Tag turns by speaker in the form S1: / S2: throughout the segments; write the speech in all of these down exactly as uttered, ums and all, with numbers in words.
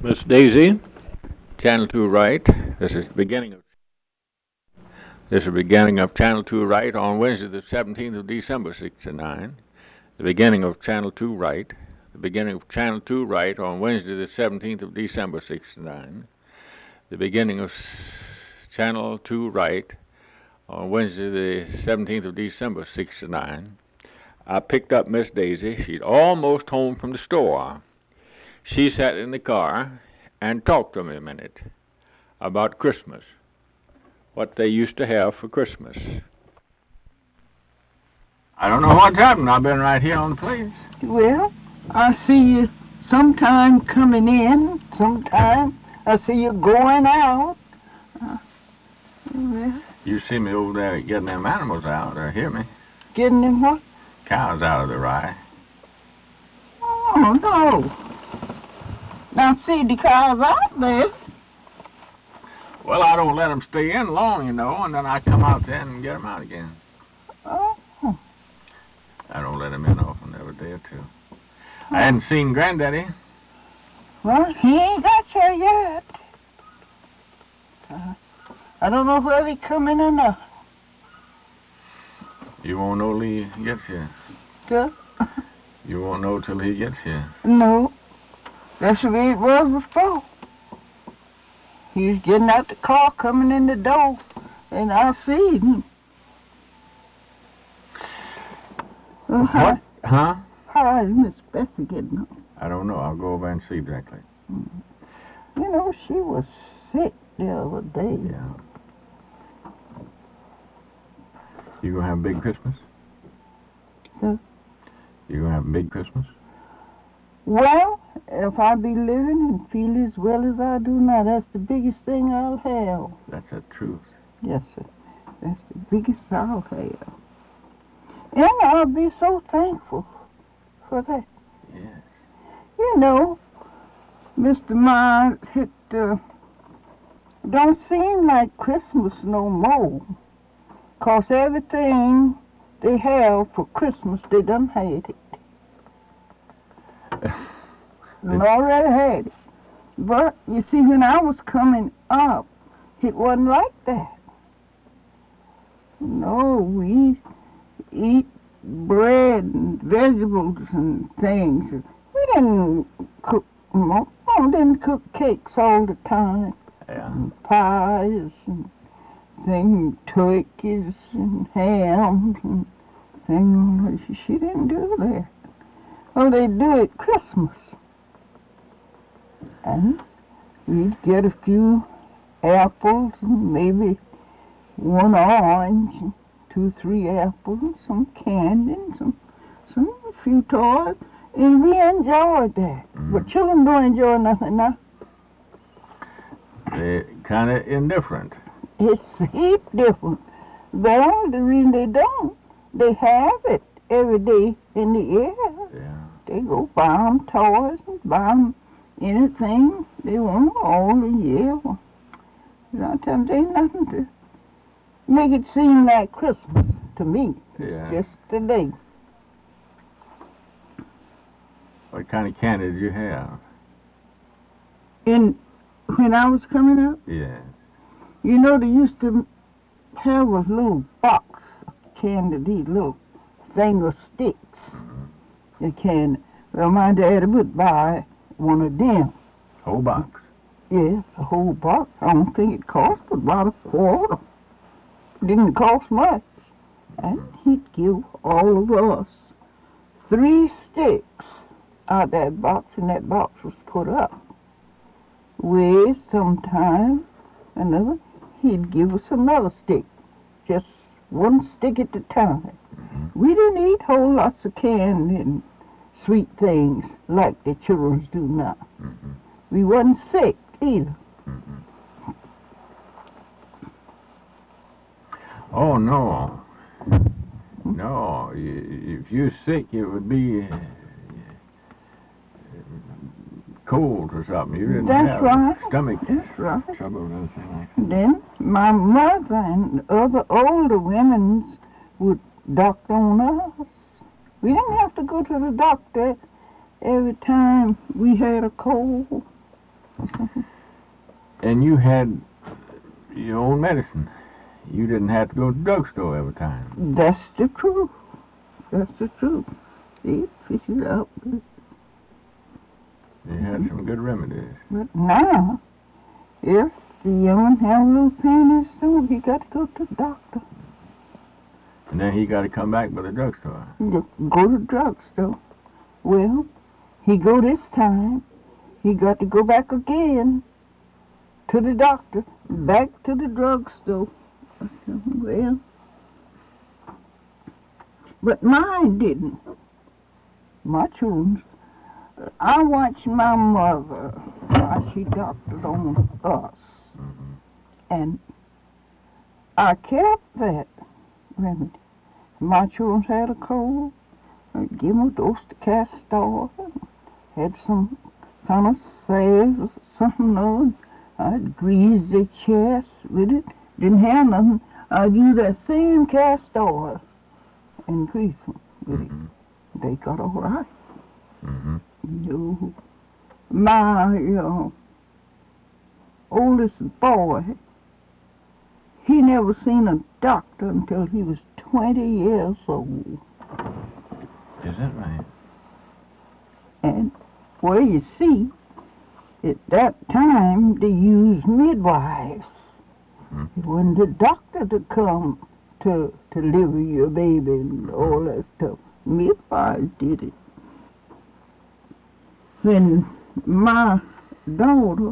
S1: Miss Daisy, Channel two Right. This is the beginning of this is the beginning of Channel two Right on Wednesday, the seventeenth of December, sixty-nine. The beginning of Channel two Right. The beginning of Channel two Right on Wednesday, the seventeenth of December, sixty-nine. The beginning of Channel two Right on Wednesday, the seventeenth of December, sixty-nine. I picked up Miss Daisy. She'd almost home from the store. She sat in the car and talked to me a minute about Christmas, what they used to have for Christmas. I don't know what's happened. I've been right here on the place.
S2: Well, I see you sometime coming in, sometime I see you going out. Uh, well,
S1: you see me over there getting them animals out, or hear me?
S2: Getting them what?
S1: Cows out of the rye.
S2: Oh, no. Now, see the cows out there.
S1: Well, I don't let them stay in long, you know, and then I come out there and get them out again.
S2: Oh.
S1: I don't let them in often, every day or two. Oh. I hadn't seen Granddaddy.
S2: Well, he ain't got here yet. Uh, I don't know whether he's coming or not.
S1: You won't know till he gets here.
S2: Good.
S1: You won't know till he gets here.
S2: No. That's the way it was before. He was getting out the car, coming in the door, and I see him. Well,
S1: what?
S2: How,
S1: huh?
S2: How is Miss Bessie getting on?
S1: I don't know. I'll go over and see directly.
S2: Mm. You know, she was sick the other day.
S1: Yeah. You gonna have a big Christmas?
S2: Huh?
S1: You gonna have a big Christmas?
S2: Well, if I be living and feel as well as I do now, that's the biggest thing I'll have.
S1: That's the truth.
S2: Yes, sir. That's the biggest I'll have. And I'll be so thankful for that.
S1: Yes.
S2: You know, Mister Myers, it uh, don't seem like Christmas no more. 'Cause everything they have for Christmas, they done had it. And already had it. But, you see, when I was coming up, it wasn't like that. No, we eat bread and vegetables and things. We didn't cook, Mom didn't cook cakes all the time.
S1: Yeah.
S2: And pies and things, turkeys and hams and things. She didn't do that. Well, they do it Christmas. And we'd get a few apples and maybe one orange, and two, three apples, and some candy, and some, some a few toys, and we enjoyed that. Mm. But children don't enjoy nothing now.
S1: They're kind of indifferent.
S2: It's a heap different. Well, the reason they don't, they have it every day in the air.
S1: Yeah.
S2: They go buy them toys and buy them anything they want all the year. Sometimes there ain't nothing to make it seem like Christmas to me.
S1: Yeah.
S2: Just today.
S1: What kind of candy did you have?
S2: And when I was coming up,
S1: yeah.
S2: You know, they used to have a little box of candy, these little finger sticks. Mm-hmm. The candy. Well, my daddy would buy one of them.
S1: Whole box?
S2: Yes, a whole box. I don't think it cost about a quarter. It didn't cost much. And he'd give all of us three sticks out of that box, and that box was put up. Well, sometime, another, he'd give us another stick. Just one stick at a time. Mm-hmm. We didn't eat whole lots of candy and sweet things like the children do now. Mm-hmm. We wasn't sick either.
S1: Mm-hmm. Oh, no. No. If you're sick, it would be uh, cold or something. You didn't
S2: That's
S1: have
S2: right.
S1: stomach
S2: That's right.
S1: trouble or anything like that.
S2: Then my mother and other older women would doctor on us. We didn't have to go to the doctor every time we had a cold.
S1: And you had your own medicine. You didn't have to go to the drugstore every time.
S2: That's the truth. That's the truth. It fishes out good.
S1: You had some good remedies.
S2: But now, if the young have a little pain in his stomach, he got to go to the doctor.
S1: And then he got to come back by the drugstore.
S2: Go to the drugstore. Well, he go this time. He got to go back again to the doctor, back to the drugstore. I said, well, but mine didn't. My children. I watched my mother while she doctored on us.
S1: Mm-hmm.
S2: And I kept that remedy. My children had a cold. I'd give them a dose of castor. Had some kind of salve or something on. I'd grease their chest with it. Didn't have nothing. I'd use that same castor and grease them with
S1: Mm-hmm.
S2: it. They got all right.
S1: Mm-hmm.
S2: No. My uh, oldest boy, he never seen a doctor until he was twenty years old.
S1: Is that right?
S2: And, well, you see, at that time, they used midwives.
S1: Mm-hmm.
S2: It wasn't the doctor to come to, to deliver your baby and all that stuff. Midwives did it. When my daughter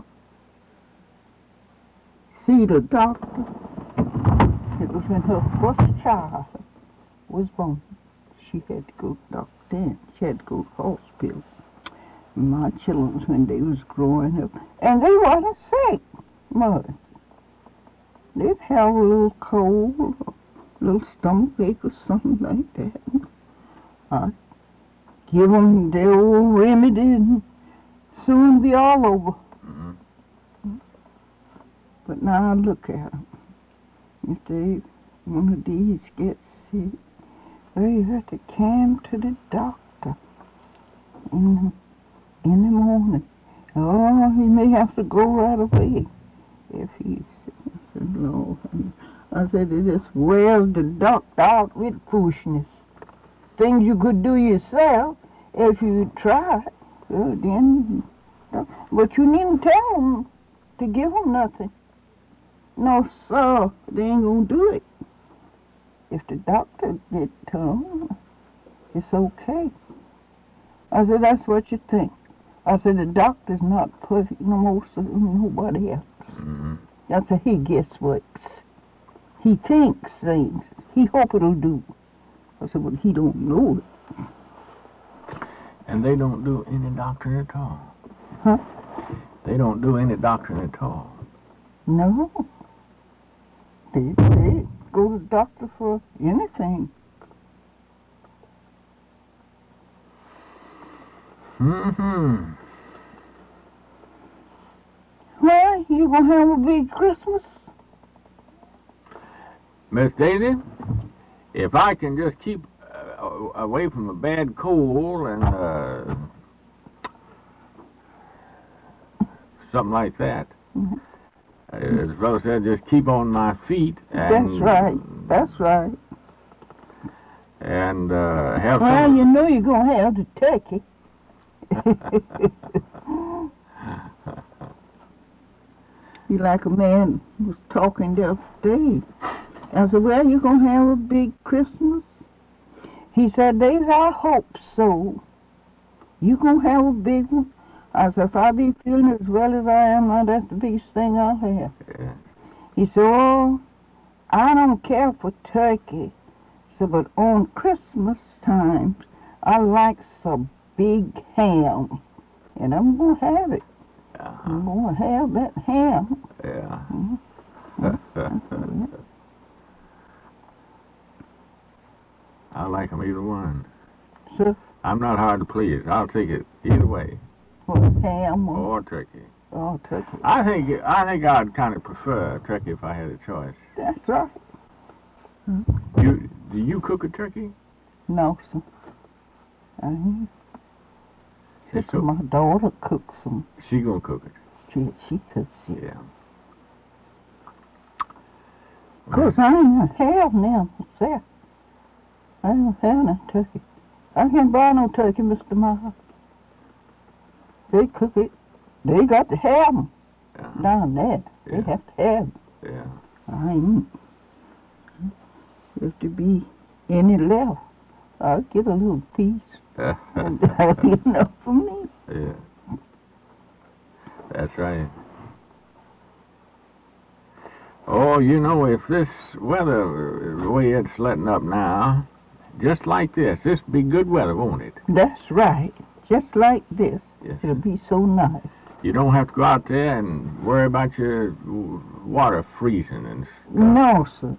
S2: see the doctor, it was when her first child was born. She had to go to the doctor then. She had to go to the hospital. My children, when they was growing up, and they wasn't sick much. They'd have a little cold, a little stomach ache or something like that. I'd give them their old remedy and soon be all over.
S1: Mm-hmm.
S2: But now I look at them. If they, one of these gets sick, they have to come to the doctor in the, in the morning. Oh, he may have to go right away if he's sick. I said, no. I said, it just wears the doctor out with foolishness. Things you could do yourself if you try. Well, then, but you needn't tell them to give them nothing. No, sir, they ain't gonna do it. If the doctor did tell them, it's okay. I said, that's what you think. I said, the doctor's not perfect no more than nobody else.
S1: Mm-hmm.
S2: I said, he guessworks. He thinks things. He hope it'll do. I said, but he don't know it.
S1: And they don't do any doctoring at all.
S2: Huh?
S1: They don't do any doctoring at all.
S2: No. They, they go to the doctor for anything.
S1: Mm-hmm.
S2: Well, you gonna have a big Christmas?
S1: Miss Daisy, if I can just keep uh, away from a bad cold and uh, something like that,
S2: Mm-hmm.
S1: as the brother said, just keep on my feet. And,
S2: That's right. That's right.
S1: And uh, have
S2: well,
S1: some.
S2: you know you're gonna have the turkey. You like a man was talking the other day. I said, well, you going to have a big Christmas? He said, there's I hope so. You going to have a big one? I said, if I be feeling as well as I am, now that's the biggest thing I'll have.
S1: Yeah.
S2: He said, oh, I don't care for turkey. He said, but on Christmas times, I like some big ham. And I'm going to have it.
S1: Uh-huh.
S2: I'm going to have that ham.
S1: Yeah.
S2: Mm-hmm.
S1: I like them either one.
S2: So,
S1: I'm not hard to please. I'll take it either way.
S2: or ham or,
S1: Or turkey.
S2: or turkey.
S1: I think I think I'd kind of prefer turkey if I had a choice.
S2: That's right.
S1: You do you cook a turkey?
S2: No, sir. I
S1: They
S2: just
S1: cook.
S2: my daughter cooks them.
S1: She gonna cook it.
S2: she, she could see.
S1: Yeah.
S2: Because I ain't have now myself. I don't have no turkey. I can't buy no turkey, Mister Miles. They cook it. They got to have them
S1: Uh-huh.
S2: down there. They
S1: Yeah.
S2: have to have them.
S1: Yeah.
S2: I ain't. If there be any left, I'll get a little piece. And that'll be enough for me.
S1: Yeah. That's right. Oh, you know, if this weather, the way it's letting up now, just like this, this be good weather, won't it?
S2: That's right. Just like this.
S1: Yes.
S2: It'll be so nice.
S1: You don't have to go out there and worry about your w- water freezing and stuff.
S2: No, sir.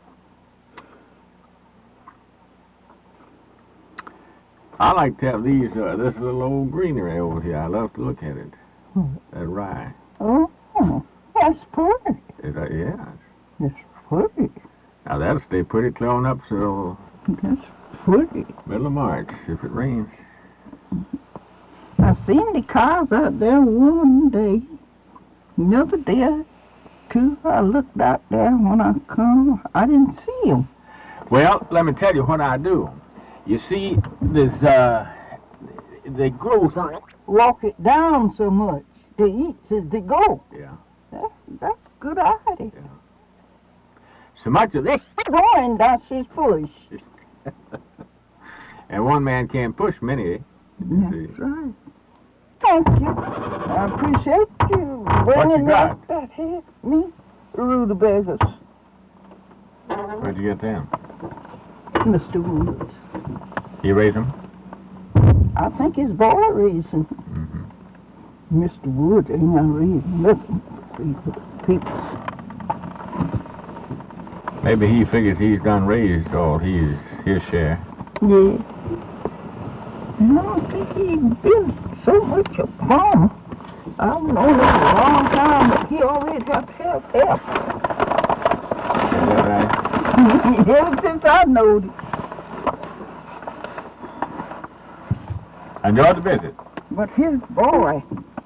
S1: I like to have these, uh, this little old greenery over here. I love to look at it.
S2: Hmm.
S1: That rye.
S2: Oh, that's pretty.
S1: Is that, yeah.
S2: That's pretty.
S1: Now that'll stay pretty clear up till
S2: That's pretty.
S1: middle of March if it rains.
S2: I seen the cars out there one day. Another day, two. I looked out there when I come. I didn't see them.
S1: Well, let me tell you what I do. You see, there's, uh, they grow some...
S2: Walk it down so much. They eat as they go.
S1: Yeah.
S2: That's, that's a good idea.
S1: Yeah. So much of this...
S2: Going, that's his push.
S1: And one man can't push many.
S2: That's right. Thank you. I appreciate you bringing
S1: you got?
S2: that, that here. Me? Rutabagas.
S1: Where'd you get them?
S2: Mister Woods.
S1: You raise them?
S2: I think his boy raising.
S1: Mm-hmm.
S2: Mister Woods ain't gonna raise nothing for people. people.
S1: Maybe he figures he's done raised all his, his share.
S2: Yeah. And I don't think he's been so much a farmer. I've known him a long time, but he always got to have help.
S1: Is that right?
S2: Ever since I knowed it.
S1: Enjoyed the visit.
S2: But his boy,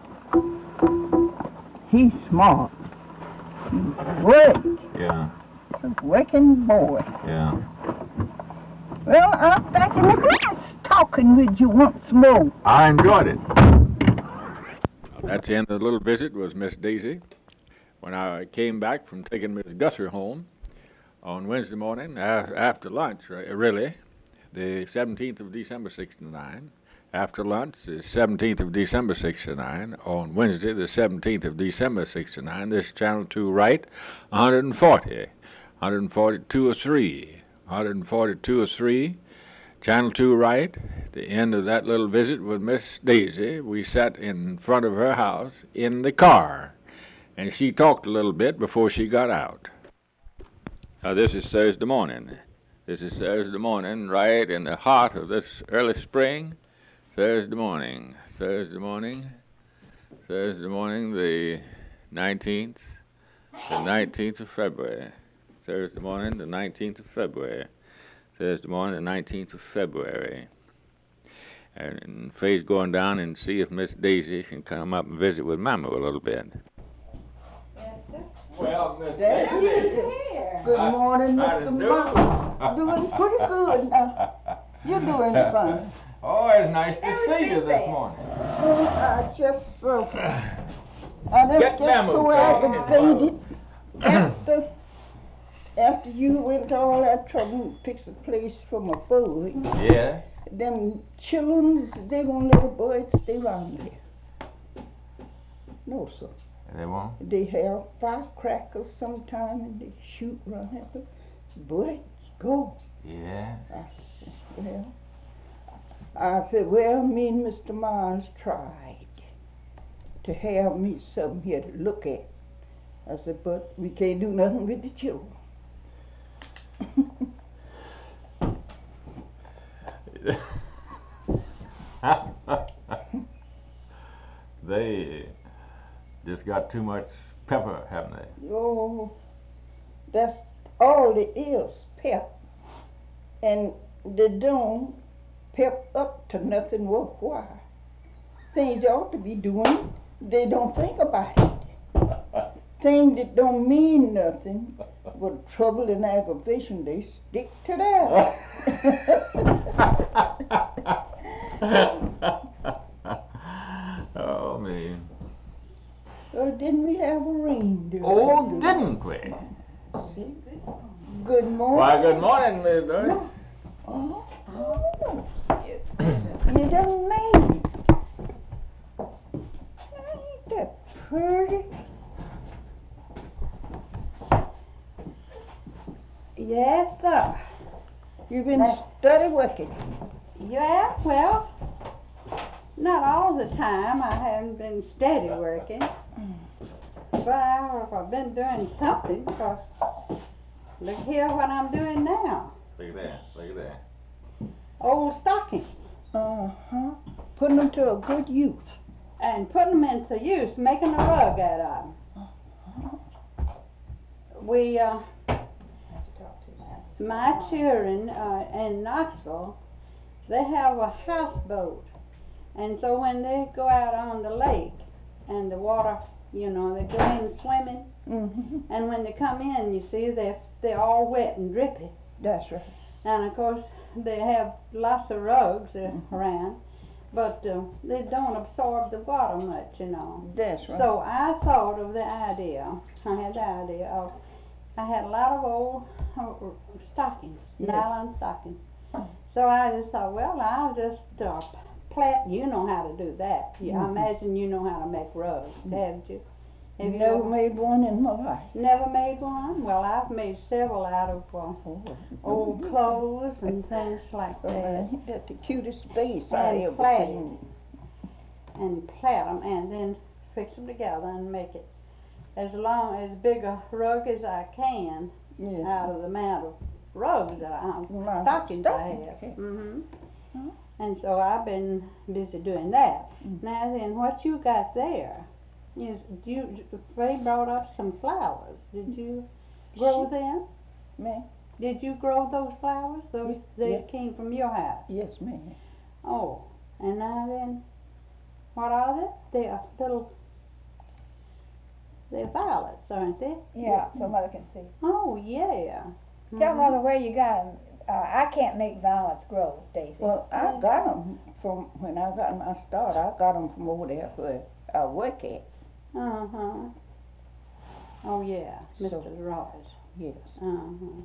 S2: he's smart. He's great.
S1: Yeah,
S2: A working boy.
S1: yeah.
S2: Well, I'm thinking of us talking with you once more.
S1: I enjoyed it. That's the end of the little visit was Miss Daisy. When I came back from taking Miss Gusser home on Wednesday morning, a- after lunch, ri- really, the seventeenth of December, sixty-nine. After lunch, the seventeenth of December, sixty-nine. On Wednesday, the seventeenth of December, sixty-nine, this Channel two right, one forty, one forty-two or three, one forty-two or three. Channel two right, the end of that little visit with Miss Daisy, we sat in front of her house in the car, and she talked a little bit before she got out. Now, this is Thursday morning. This is Thursday morning, right in the heart of this early spring. Thursday morning, Thursday morning, Thursday morning, the nineteenth, the nineteenth of February. Thursday morning, the nineteenth of February. Thursday morning, the nineteenth of February. And Faye's going down and see if Miss Daisy can come up and visit with Mama a little bit. Well, Miss Daisy.
S2: Good morning,
S1: How
S2: Mister
S1: to do?
S2: Mom. Doing pretty good now. You're doing fine.
S1: Oh, it's nice to see you this morning.
S2: Oh, I just broke it. I just
S1: Get
S2: get
S1: Mama
S2: so
S1: going.
S2: aggravated after, after you went to all that trouble to fix a place for my boy.
S1: Yeah.
S2: Them children, they won't let a boy stay around there. No, sir.
S1: They won't?
S2: They have firecrackers sometime and they shoot around after. Boy, go.
S1: Yeah.
S2: I said, well, I said, well, me and Mister Miles tried to have me something here to look at. I said, but we can't do nothing with the children.
S1: They just got too much pepper, haven't they?
S2: Oh, that's all it is, pep. And they don't pep up to nothing worthwhile. Things you ought to be doing, They don't think about it. Things that don't mean nothing, but trouble and aggravation, they stick to that.
S1: Oh, man.
S2: Oh, didn't we have a reindeer?
S1: Oh, didn't we?
S2: Good morning.
S1: Why, good morning, Miss Dory.
S2: No. Oh, oh. You young lady. Ain't that pretty?
S3: Yes, sir.
S2: You've been
S3: That's-
S2: study working.
S3: Yeah, well, not all the time. I haven't been steady working. But I, I've been doing something, because look here what I'm doing now.
S1: Look at that, look at that.
S3: Old stockings.
S2: Uh-huh. Putting them to a good use.
S3: And putting them into use, making a rug out of them. We, uh, my children uh, in Knoxville, they have a houseboat. And so when they go out on the lake and the water, you know, they go in swimming,
S2: Mm-hmm.
S3: and when they come in, you see, they're, they're all wet and drippy.
S2: That's right.
S3: And of course, they have lots of rugs uh,
S2: Mhm.
S3: around, but uh, they don't absorb the water much, you know.
S2: That's right.
S3: So I thought of the idea, I had the idea of, I had a lot of old uh, stockings,
S2: Yes.
S3: nylon stockings. So I just thought, well, I'll just uh, plait, you know how to do that. Yeah, I
S2: Mhm.
S3: imagine you know how to make rugs, haven't you? Have you
S2: Never
S3: ever-
S2: made one in my life.
S3: Never made one? Well, I've made several out of uh,
S2: Oh,
S3: old clothes and things like
S2: Oh,
S3: that.
S2: ain't that the cutest face I
S3: And
S2: ever
S3: plait.
S2: seen.
S3: And plait them and then fix them together and make it as long, as big a rug as I can
S2: Yes.
S3: out of the amount of rugs that I,
S2: My
S3: stockings I
S2: stockings,
S3: have.
S2: okay.
S3: hmm
S2: Huh?
S3: And so I've been busy doing that.
S2: Mm.
S3: Now then, what you got there is, you, Ray brought up some flowers. Did you grow them?
S2: Ma'am?
S3: Did you grow those flowers? Those,
S2: Yes,
S3: they
S2: yes.
S3: came from your house?
S2: Yes, ma'am.
S3: Oh, and now then, what are they? They are little, they're violets, aren't they?
S4: Yeah, so Mother can see.
S3: Oh, yeah.
S4: Tell
S3: Mhm.
S4: Mother where you got them. Uh, I can't make violets grow, Daisy.
S2: Well, I got them from when I got my start. I got them from over there where I work at.
S3: Uh-huh. Oh, yeah, Mister
S2: So-
S3: Ross.
S2: Yes.
S3: Uh-huh.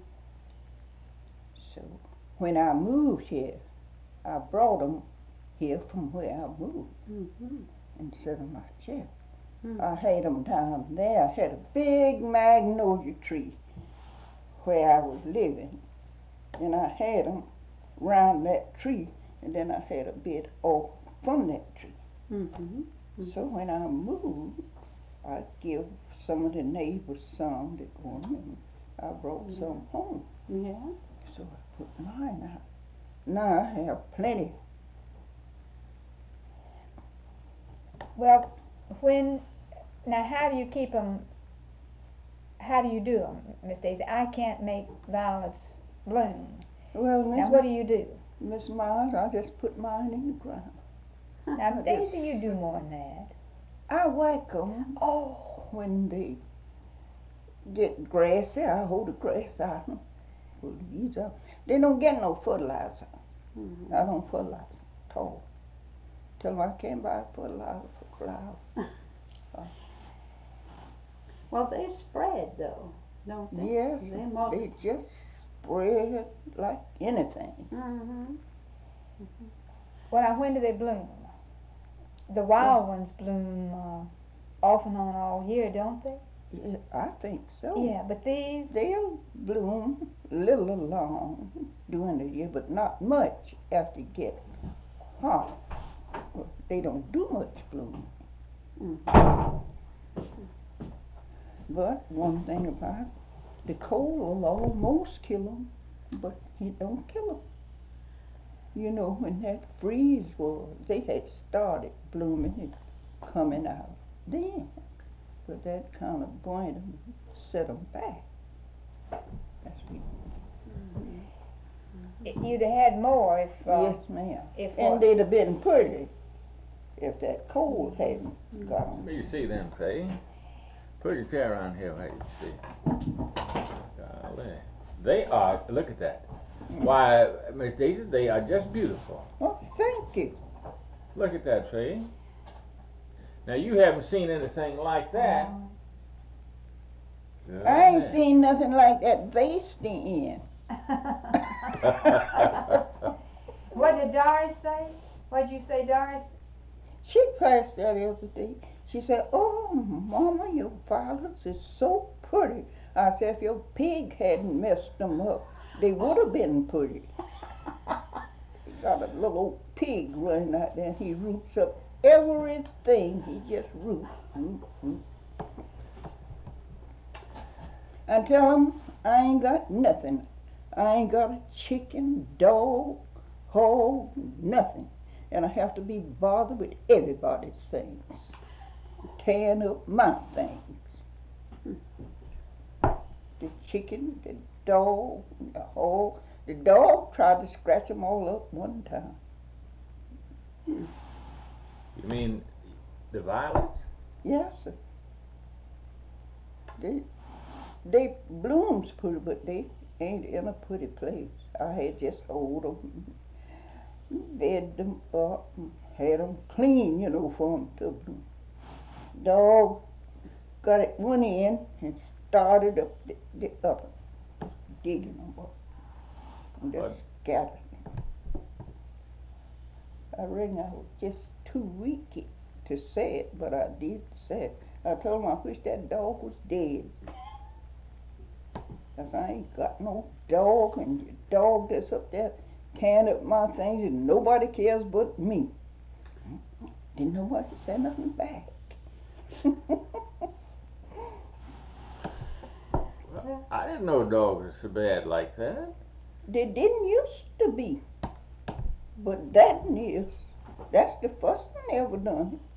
S2: So when I moved here, I brought them here from where I moved
S3: Mm-hmm.
S2: and set them my chair.
S3: Mm.
S2: I had them down there. I had a big magnolia tree where I was living, and I had them round that tree, and then I had a bit off from that tree.
S3: Mm-hmm.
S2: So when I moved, I give some of the neighbors some that want them, and I brought
S3: Mhm.
S2: some home.
S3: Yeah.
S2: So I put mine out. Now I have plenty.
S4: Well, when, now how do you keep them, how do you do them, Miss Daisy? I can't make violets bloom.
S2: Well,
S4: Now what do
S2: Miss
S4: you do?
S2: Miss Miles, I just put mine in the ground.
S4: Now Daisy, you do more than that.
S2: I whack them
S4: Oh.
S2: when they get grassy. I hold the grass out and pull the weeds up. They don't get no fertilizer.
S3: Mhm.
S2: I don't fertilize at all. Tell them I can't buy fertilizer for flowers.
S3: Well, they spread, though, don't they?
S2: Yes,
S3: They most.
S2: they just spread like anything.
S3: Mm-hmm.
S4: Well, now when do they bloom? The wild ones bloom uh, off and on all year, don't they?
S2: Yeah, I think so.
S4: Yeah, but these,
S2: They'll bloom a little along during the year, but not much after it gets hot. Well, they don't do much bloom.
S3: Mm-hmm.
S2: But one thing about it, the cold will almost kill them, but it don't kill them. You know, when that freeze was, they had started blooming and coming out then. But that kind of burned them, set them back. That's what.
S4: you'd have had more if, uh,
S2: Yes, ma'am.
S4: if
S2: And
S4: what?
S2: they'd have been pretty if that cold hadn't gone.
S1: Let me see them, Faye. Put your chair around here, wait, see. Golly. They are, look at that. Why, Miss Daisy, they are just beautiful.
S2: Oh, thank you.
S1: Look at that, Faye. Now, you haven't seen anything like that. Good
S2: I ain't
S1: man.
S2: seen nothing like that vase in.
S4: What did Doris say? What did you say, Doris?
S2: She passed that the other day. She said, "Oh, Mama, your violets is so pretty." I said, "If your pig hadn't messed them up, they would have been pretty." He got a little old pig running out there, and he roots up everything. He just roots. Root, root. I tell him I ain't got nothing. I ain't got a chicken, dog, hog, nothing. And I have to be bothered with everybody's things, tearing up my things. The chicken, the dog, the hog. The dog tried to scratch them all up one time.
S1: You mean the violets?
S2: Yes, sir. They, they blooms pretty, but they ain't in a pretty place. I had just hold them, bed them up, and had them clean, you know, for them to bloom. Dog got it one end and started up the, the other, digging them up, and just scattered them. I reckon I was just too weak to say it, but I did say it. I told him I wish that dog was dead. Cause I ain't got no dog, and the dog that's up there tearing up my things, and nobody cares but me. Didn't nobody say nothing back.
S1: Well, I didn't know dogs were so bad like that.
S2: They didn't used to be, but that is, that's the first one they ever done it.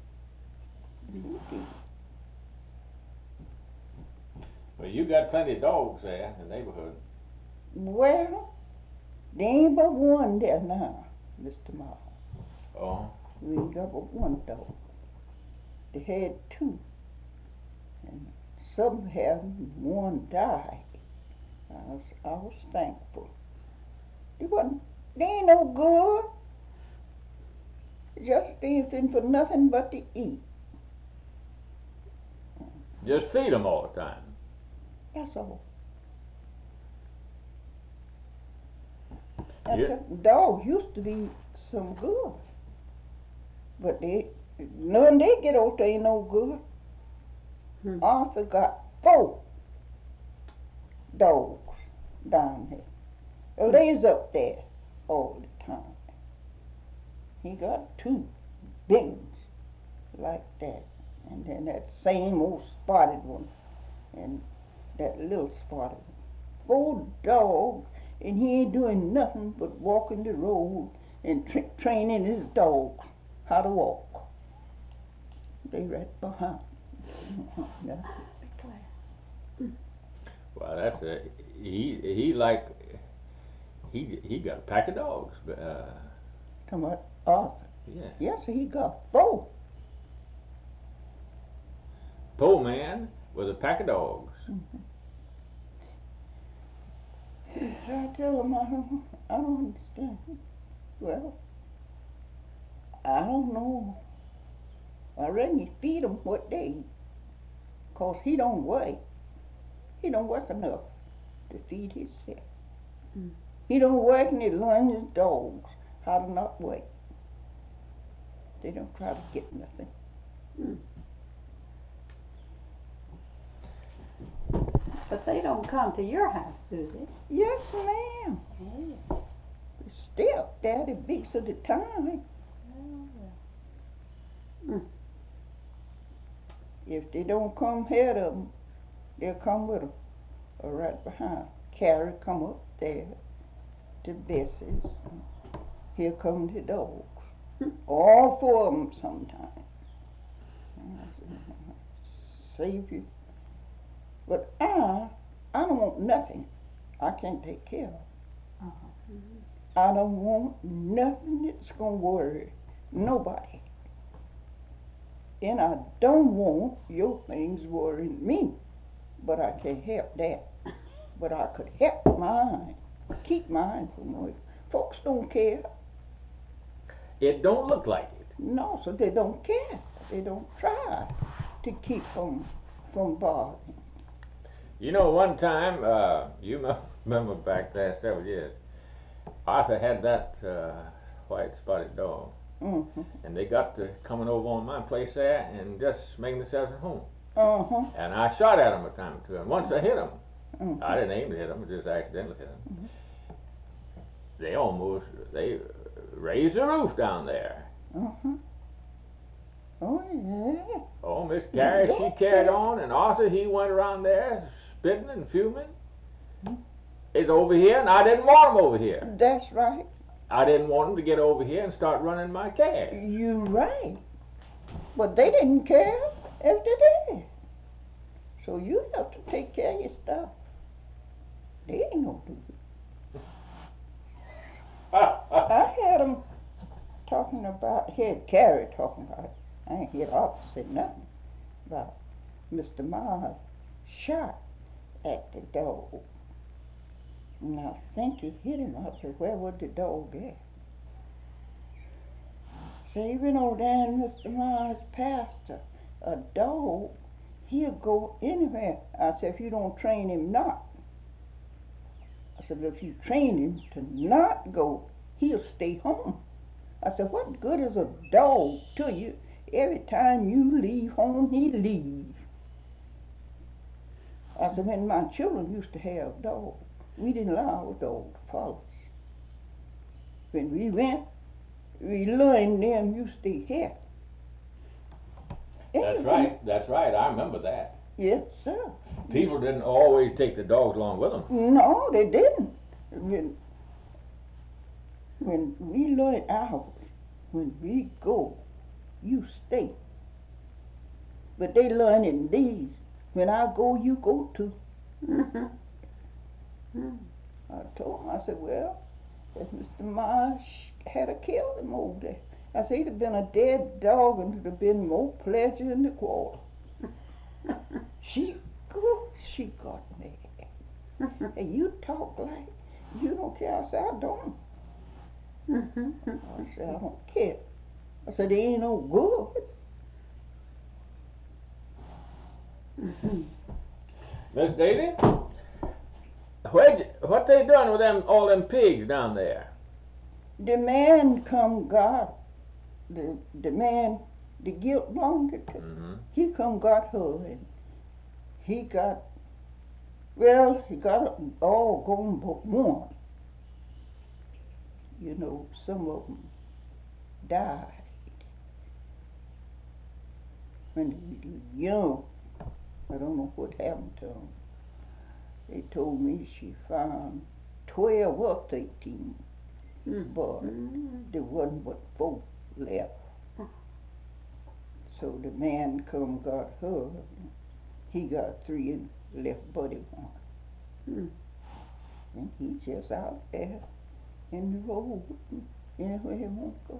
S1: Well, you got plenty of dogs there in the neighborhood.
S2: Well, there ain't but one there now, Mister Miles.
S1: Oh.
S2: We ain't got but one dog. They had two, and some had them, one died. I was, I was thankful. They wasn't, they ain't no good. Just anything for nothing but to eat.
S1: Just feed them all the time.
S2: That's all. And
S1: Yeah.
S2: some dogs used to be some good, but they, none they get old, they ain't no good.
S3: Hmm.
S2: Arthur got four dogs down here. Well, they's up there all the time. He got two big ones like that, and then that same old spotted one, and that little spotted one. Four dogs, and he ain't doing nothing but walking the road and tra- training his dogs how to walk. They right behind. Yeah.
S1: Well, that's a he. He like he he got a pack of dogs. But, uh,
S2: Come on, Arthur.
S1: yeah.
S2: Yes, he got four.
S1: Poor man with a pack of dogs.
S2: Mm-hmm. I tell him I don't, I don't understand. Well, I don't know. I reckon you feed him what they eat, 'cause he don't work. He don't work enough to feed himself.
S3: Mm.
S2: He don't work, and he learns his dogs how to not work. They don't try to get nothing.
S3: Mm. But they don't come to your house, do they?
S2: Yes, ma'am.
S3: Oh.
S2: Still, Daddy beats at the time.
S3: Mm.
S2: If they don't come ahead of them, they'll come with them, or right behind. Carrie come up there to Bessie's. Here come the dogs. All four of them sometimes. Savior. But I, I don't want nothing I can't take care of.
S3: Uh-huh.
S2: I don't want nothing that's going to worry nobody. then I don't want your things worrying me. But I can't help that. But I could help mine. Keep mine from worrying. Folks don't care.
S1: It don't look like it.
S2: No, so they don't care. They don't try to keep them from bothering.
S1: You know, one time, uh, you m- remember back there several years, Arthur had that uh, white spotted dog,
S2: Mm-hmm.
S1: and they got to coming over on my place there and just making themselves at home.
S2: Uh-huh.
S1: And I shot at them a time or two, and once I hit them,
S2: Mm-hmm.
S1: I didn't aim to hit them, just accidentally hit them.
S2: Mhm.
S1: They almost, they raised the roof down there.
S2: Uh-huh. Oh, yeah.
S1: Oh, Miss Carrie, she
S2: Yeah.
S1: carried on, and Arthur, he went around there spitting and fuming. He's over here, and I didn't want him over here.
S2: That's right.
S1: I didn't want him to get over here and start running my cash.
S2: You're right. But they didn't care if they did. So you have to take care of your stuff. They ain't gonna do it. I had them talking about, had Carrie talking about it. I ain't heard Arthur say nothing about Mister Miles shot at the dog. And I think he hit him. I said, where was the dog at? So even though Dan Mister Miles passed a, a dog, he'll go anywhere. I said, if you don't train him not. I said, if you train him to not go, he'll stay home. I said, what good is a dog to you? Every time you leave home, he leaves. I said, when my children used to have dogs, we didn't allow our dog to follow us. When we went, we learned them, you stay here.
S1: That's right, that's right, I remember that.
S2: Yes, sir.
S1: People didn't always take the dogs along with them.
S2: No, they didn't. When, when we learned ours, when we go, you stay. But they learn in these. When I go, you go too.
S3: Mhm. Mm.
S2: I told him, I said, well, if Mister Marsh had a killed him over there. I said, he'd have been a dead dog and it'd have been more pleasure in the quarter. She, go, she got mad. And you talk like you don't care. I said, I don't. I said, I don't care. I said, they ain't no good.
S1: Miss Daisy, where'd you, what they doing with them all them pigs down there?
S2: The man come got the the man the guilt belonged to.
S1: Mm-hmm.
S2: He come got her and he got well he got it all gone but one. You know, some of them died when they were young. I don't know what happened to them. They told me she found twelve or thirteen,
S3: Mm.
S2: but
S3: Mm.
S2: there wasn't but four left. So the man come got her. He got three and left Buddy one.
S3: Mm.
S2: And he just out there in the road, anywhere he wants to go.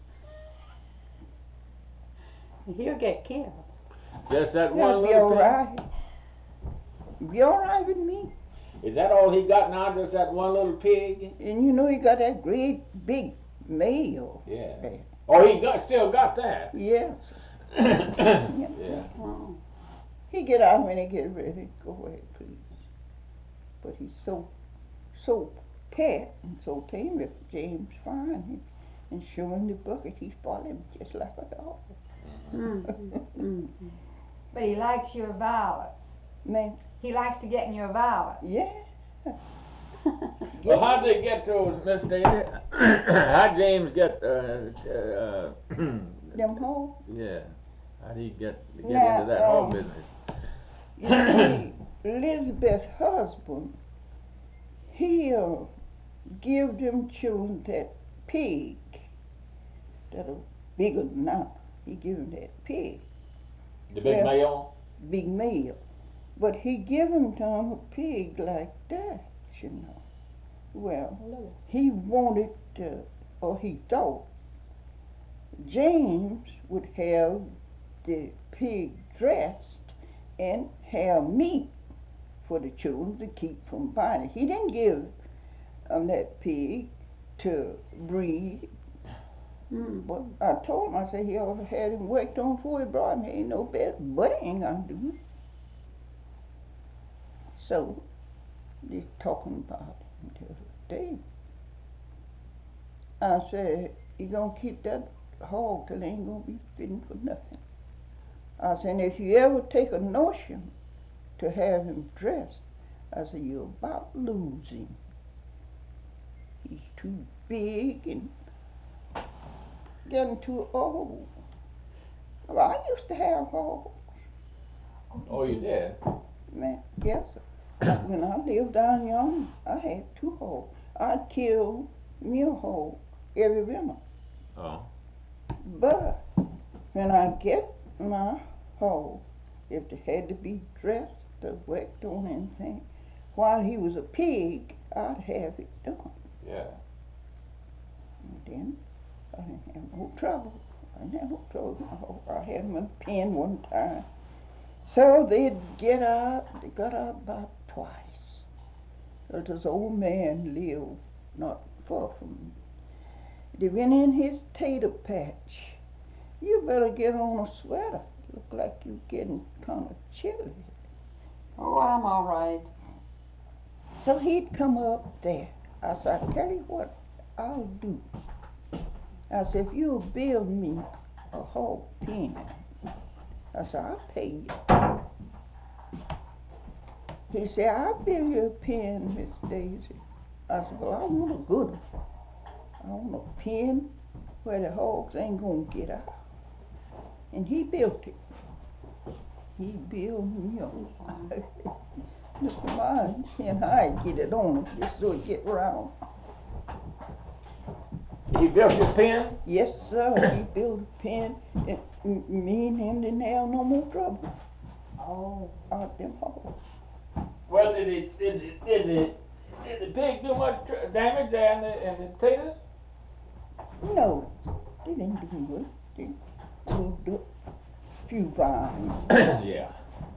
S3: He'll get killed.
S1: Just that one
S2: That'll be
S1: little
S2: all
S1: pig?
S2: right. Be all right with me.
S1: Is that all he got now, just that one little pig?
S2: And you know he got that great big male.
S1: Yeah.
S2: there.
S1: Oh, he got still got that?
S2: Yes.
S1: Yeah.
S3: Oh.
S2: He get out when he get ready. Go ahead, please. But he's so, so pet and so tame. If James find him and show him the bucket, he follow him just like a dog.
S3: Mm. Mm.
S4: But he likes your violets.
S2: Man,
S4: He likes to get in your violets.
S2: yeah.
S1: Well, how'd they get those, Miss Daisy? How'd James get, uh, uh,
S2: Them hoes.
S1: yeah, how'd he get, get
S2: Now,
S1: into that whole
S2: um,
S1: business?
S2: You see, Elizabeth's husband, he'll give them children that pig that are bigger than now. He give them that pig,
S1: The big
S2: Yeah.
S1: male?
S2: big male. But he give them to him a pig like that, you know. Well, he wanted, uh, or he thought, James would have the pig dressed and have meat for the children to keep from biting. He didn't give um, that pig to breed. Mm. But I told him, I said he ought to have him worked on before he brought him. He ain't no better, but he ain't gonna do it. So, just talking about it until today. I said, you gonna keep that hog till they ain't gonna be fitting for nothing. I said, if you ever take a notion to have him dressed, I said, you're about losing. He's too big and getting too old. Well, I used to have hogs.
S1: Oh, you did?
S2: Man, yes, sir. When I lived down yonder, I had two hogs. I'd kill me a hog every winter.
S1: Oh.
S2: But when I get my hog, if they had to be dressed or worked on anything, while he was a pig, I'd have it done.
S1: Yeah.
S2: And then I didn't have no trouble. I didn't have no trouble with my hog. I had him in a pen one time. So they'd get out, they got out about twice. So this old man lived not far from me. They went in his tater patch. You better get on a sweater. Look like you're getting kind of chilly.
S3: Oh, I'm all right.
S2: So he'd come up there. I said, I tell you what I'll do. I said, if you'll build me a hog pen, I said, I'll pay you. He said, I'll build you a pen, Miss Daisy. I said, well, I want a good one. I want a pen where the hogs ain't gonna get out. And he built it. He built me a Mister Myers, and I get it on just so it get round.
S1: He built his pen?
S2: Yes, sir. He built a pen, and m- me and him didn't have no more trouble.
S3: Oh.
S2: Out them hogs.
S1: Well, did it, did it, did it, did the pig do much tr- damage there in the, in the potatoes?
S2: No, they didn't do much. They moved up a few vines.
S1: Yeah.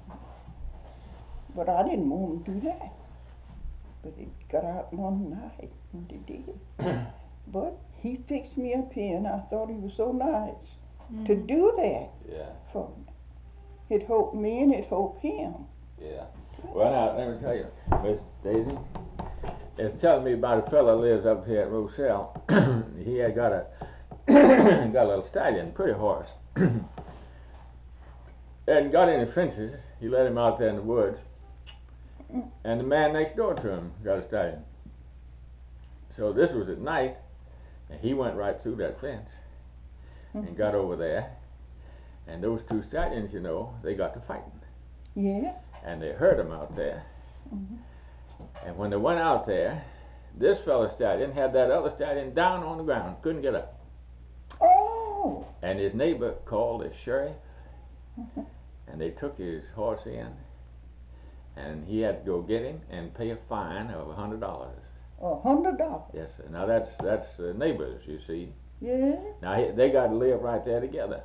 S2: But I didn't want to do that. But it got out one night, and they did. But he fixed me a pen. I thought he was so nice mm-hmm. to do that
S1: yeah.
S2: for me. It helped me and it helped him.
S1: Yeah. Well, now, let me tell you, Miss Daisy, it's telling me about a fellow lives up here at Rochelle. He had got a got a little stallion, pretty horse. And got in the fences. He let him out there in the woods. And the man next door to him got a stallion. So this was at night, and he went right through that fence mm-hmm. and got over there. And those two stallions, you know, they got to fighting.
S2: Yeah.
S1: And they heard him out there.
S2: Mm-hmm.
S1: And when they went out there, this fellow stallion had that other stallion down on the ground, couldn't get up.
S2: Oh.
S1: And his neighbor called the sheriff,
S2: mm-hmm.
S1: and they took his horse in, and he had to go get him and pay a fine of a hundred dollars.
S2: A hundred dollars.
S1: Yes, sir. Now that's that's uh, neighbors, you see.
S2: Yeah.
S1: Now he, they got to live right there together.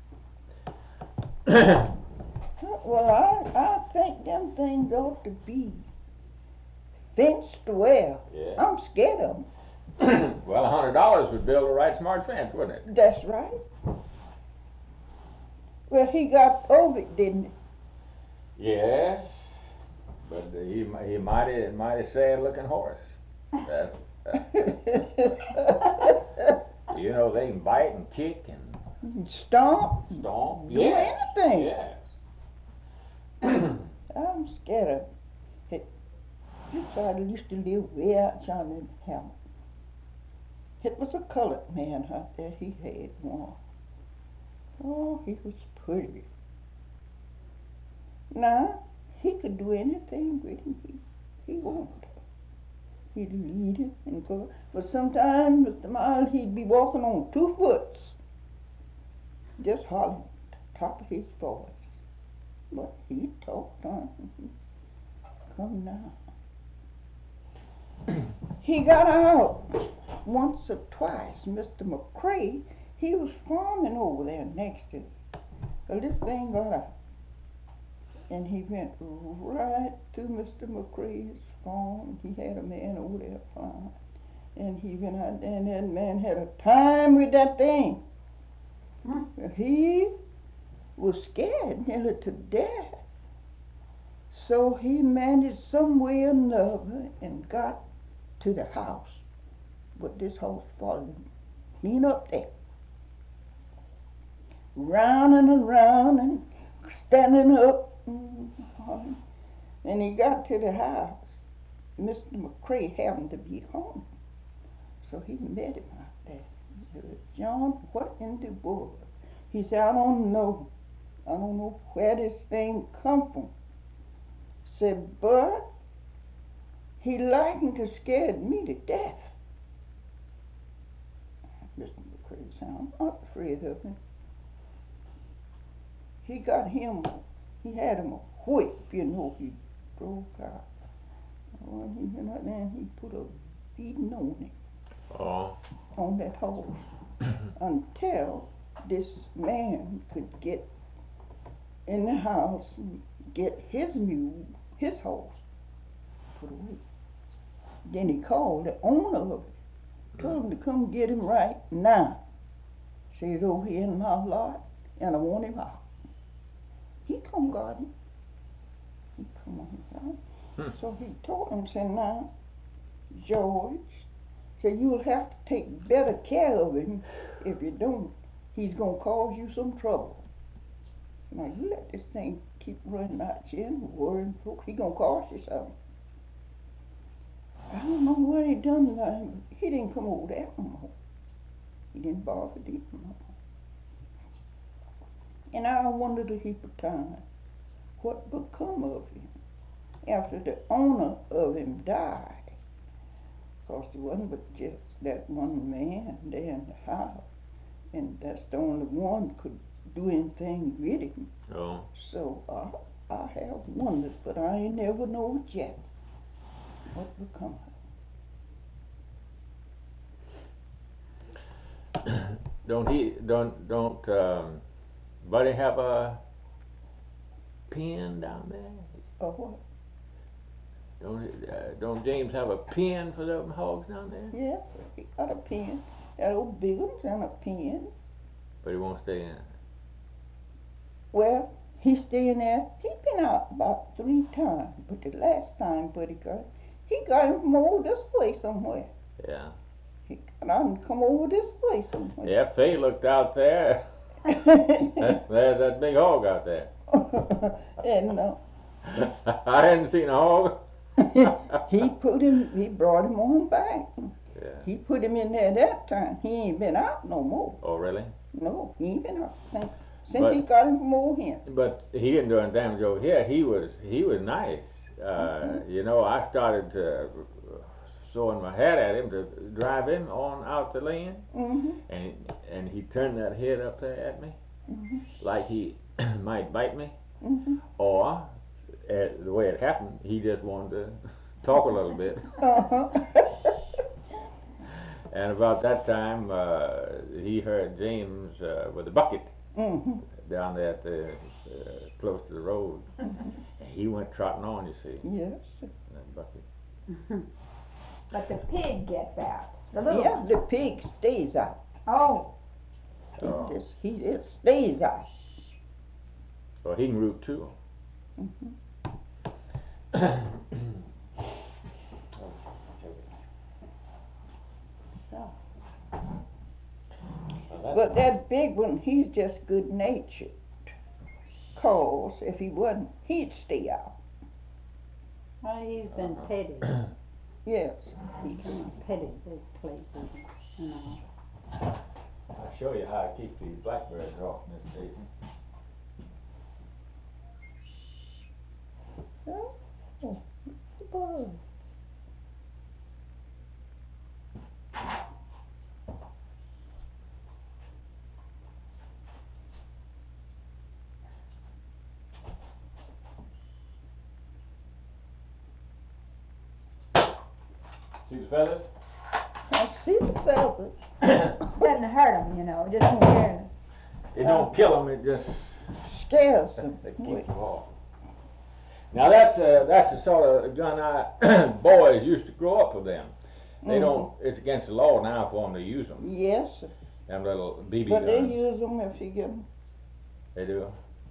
S2: Well, I I think them things ought to be fenced well.
S1: Yeah.
S2: I'm scared of them.
S1: Well, a hundred dollars would build a right smart fence, wouldn't it?
S2: That's right. Well, he got over it, didn't he?
S1: Yes, but uh, he he mighty mighty sad looking horse. That, that. You know, they can bite and kick and
S2: stomp,
S1: stomp,
S2: do
S1: yes.
S2: anything.
S1: Yes.
S2: I'm scared of it. This side used to live way out yonder in Hamilton. It was a colored man out there. He had one. Oh, he was pretty. Now, he could do anything with him he, he wanted. He'd lead him and go. But sometimes, Mister Miles, he'd be walking on two foots, just hollering at the top of his voice. But he'd talk to him. Come now. He got out once or twice. Mister McCrae, he was farming over there next to Well, this thing got out. And he went right to Mister McCrae's farm. He had a man over there farm. And he went out there, and that man had a time with that thing. Well, he was scared nearly to death. So he managed some way or another and got to the house. But this horse followed him clean up there. Round and around and standing up. And he got to the house. Mister McCrae happened to be home. So he met him out there. He said, John, what in the world? He said, I don't know. I don't know where this thing come from. Said, but he likened to scared me to death. Mister McCrae said, I'm not afraid of him. He got him, he had him a whip, you know, he broke out. Well, he went out there and he put a beating on him.
S1: Oh.
S2: On that horse. Until this man could get in the house and get his mule, his horse, put away. Then he called the owner of it, told him to come get him right now. Says, over here in my lot, and I want him out. He come got him. He come on his out. Hmm. So he told him, said, now, George, said, you'll have to take better care of him. If you don't, he's going to cause you some trouble. Now, you let this thing keep running out here and worrying folks, he's going to cause you something. I don't know what he done. Uh, he didn't come over there no more. He didn't bother him no more. And I wondered a heap of time what become of him after the owner of him died. Because there wasn't but just that one man there in the house. And that's the only one could do anything with him.
S1: Oh.
S2: So I, I have wondered, but I ain't never know yet what become of him.
S1: Don't he, don't, don't, um, Buddy have a pen down there?
S2: Oh, what?
S1: Don't, uh, don't James have a pen for them hogs down there?
S2: Yeah, he got a pen. Got old big ones and a pen.
S1: But he won't stay in.
S2: Well, he's staying there. He's been out about three times, but the last time Buddy got, he got him from over this way somewhere.
S1: Yeah.
S2: He got him come over this way somewhere.
S1: Yeah, Faye looked out there. That's, there's that big hog out there.
S2: And uh,
S1: I hadn't seen a hog.
S2: he put him, he brought him on back.
S1: Yeah.
S2: He put him in there that time. He ain't been out no more.
S1: Oh, really?
S2: No, he ain't been out since, since
S1: But-
S2: he got him from over here.
S1: But he didn't do any damage over here. He was he was nice. Uh,
S2: Mhm.
S1: You know, I started to, throwing my hat at him to drive him on out the lane,
S2: Mm-hmm.
S1: and and he turned that head up there at me
S2: Mm-hmm.
S1: like he might bite me,
S2: Mm-hmm.
S1: or uh, the way it happened, he just wanted to talk a little bit.
S2: Uh-huh.
S1: And about that time, uh, he heard James uh, with a bucket
S2: Mm-hmm.
S1: down there at the uh, close to the road. He went trotting on, you see,
S2: Yes.
S1: that bucket.
S4: But the pig gets out. The little
S2: Yeah,
S4: one.
S2: the pig stays out.
S4: Oh,
S1: Oh.
S2: He just, he just stays out.
S1: Well, he can root too.
S2: Mm-hmm. So. But that big one, he's just good natured. Cause if he wasn't, he'd stay out.
S3: Well, he's been petted.
S2: Yes.
S3: He's been petted this place, you know.
S1: I'll show you how I keep these blackbirds off, Miss Stacy.
S2: Oh, oh, the bird.
S1: See the feathers?
S2: I see the feathers.
S4: doesn't hurt them, you know, just here.
S1: It don't kill them, it just
S2: scares them.
S1: They keep them off. Now that's uh, that's the sort of gun I boys used to grow up with them. They
S2: Mhm.
S1: don't. It's against the law now for them to use them.
S2: Yes, sir.
S1: Them little B B
S2: But they
S1: guns.
S2: use them if you get them.
S1: They do.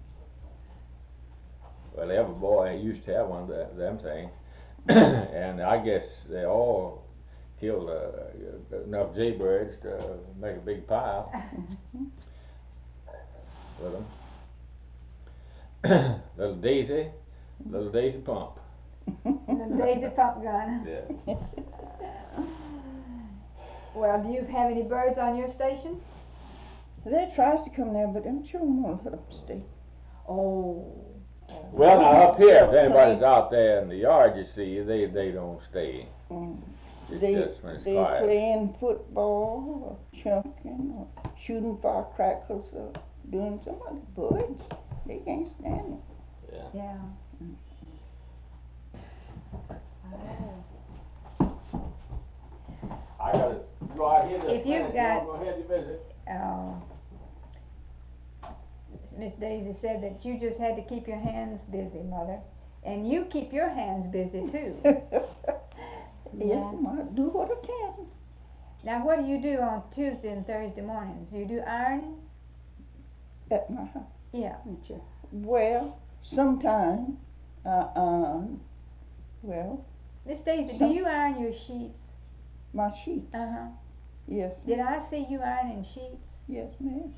S1: Well, every boy used to have one of the, them things, and I guess they all killed uh, enough jaybirds to make a big pile
S2: Mhm.
S1: with them. Little Daisy, little Daisy Pump.
S4: The Daisy pump gun.
S1: Yeah.
S4: Well, do you have any birds on your station?
S2: They tries to come there, but them children won't let them stay.
S4: Oh.
S1: Well, now up here, if anybody's out there in the yard, you see, they they don't stay.
S2: Mm.
S1: It's
S2: They
S1: just when it's
S2: they
S1: quiet.
S2: playing football or chunking or shooting firecrackers or doing some other boys. They can't stand it.
S1: Yeah.
S4: Yeah.
S1: I gotta go out here.
S4: If you've got-
S1: Go ahead, you visit.
S4: Uh, Miss Daisy said that you just had to keep your hands busy, Mother, and you keep your hands busy too.
S2: Yes, I do what I can.
S4: Now, what do you do on Tuesday and Thursday mornings? Do you do ironing?
S2: At my house.
S4: Yeah.
S2: Well, sometimes, uh, um, well,
S4: Miss Daisy, do
S2: Some-
S4: you iron your sheets?
S2: my sheets.
S4: Uh huh.
S2: Yes,
S4: Did I see you ironing sheets?
S2: yes, ma'am.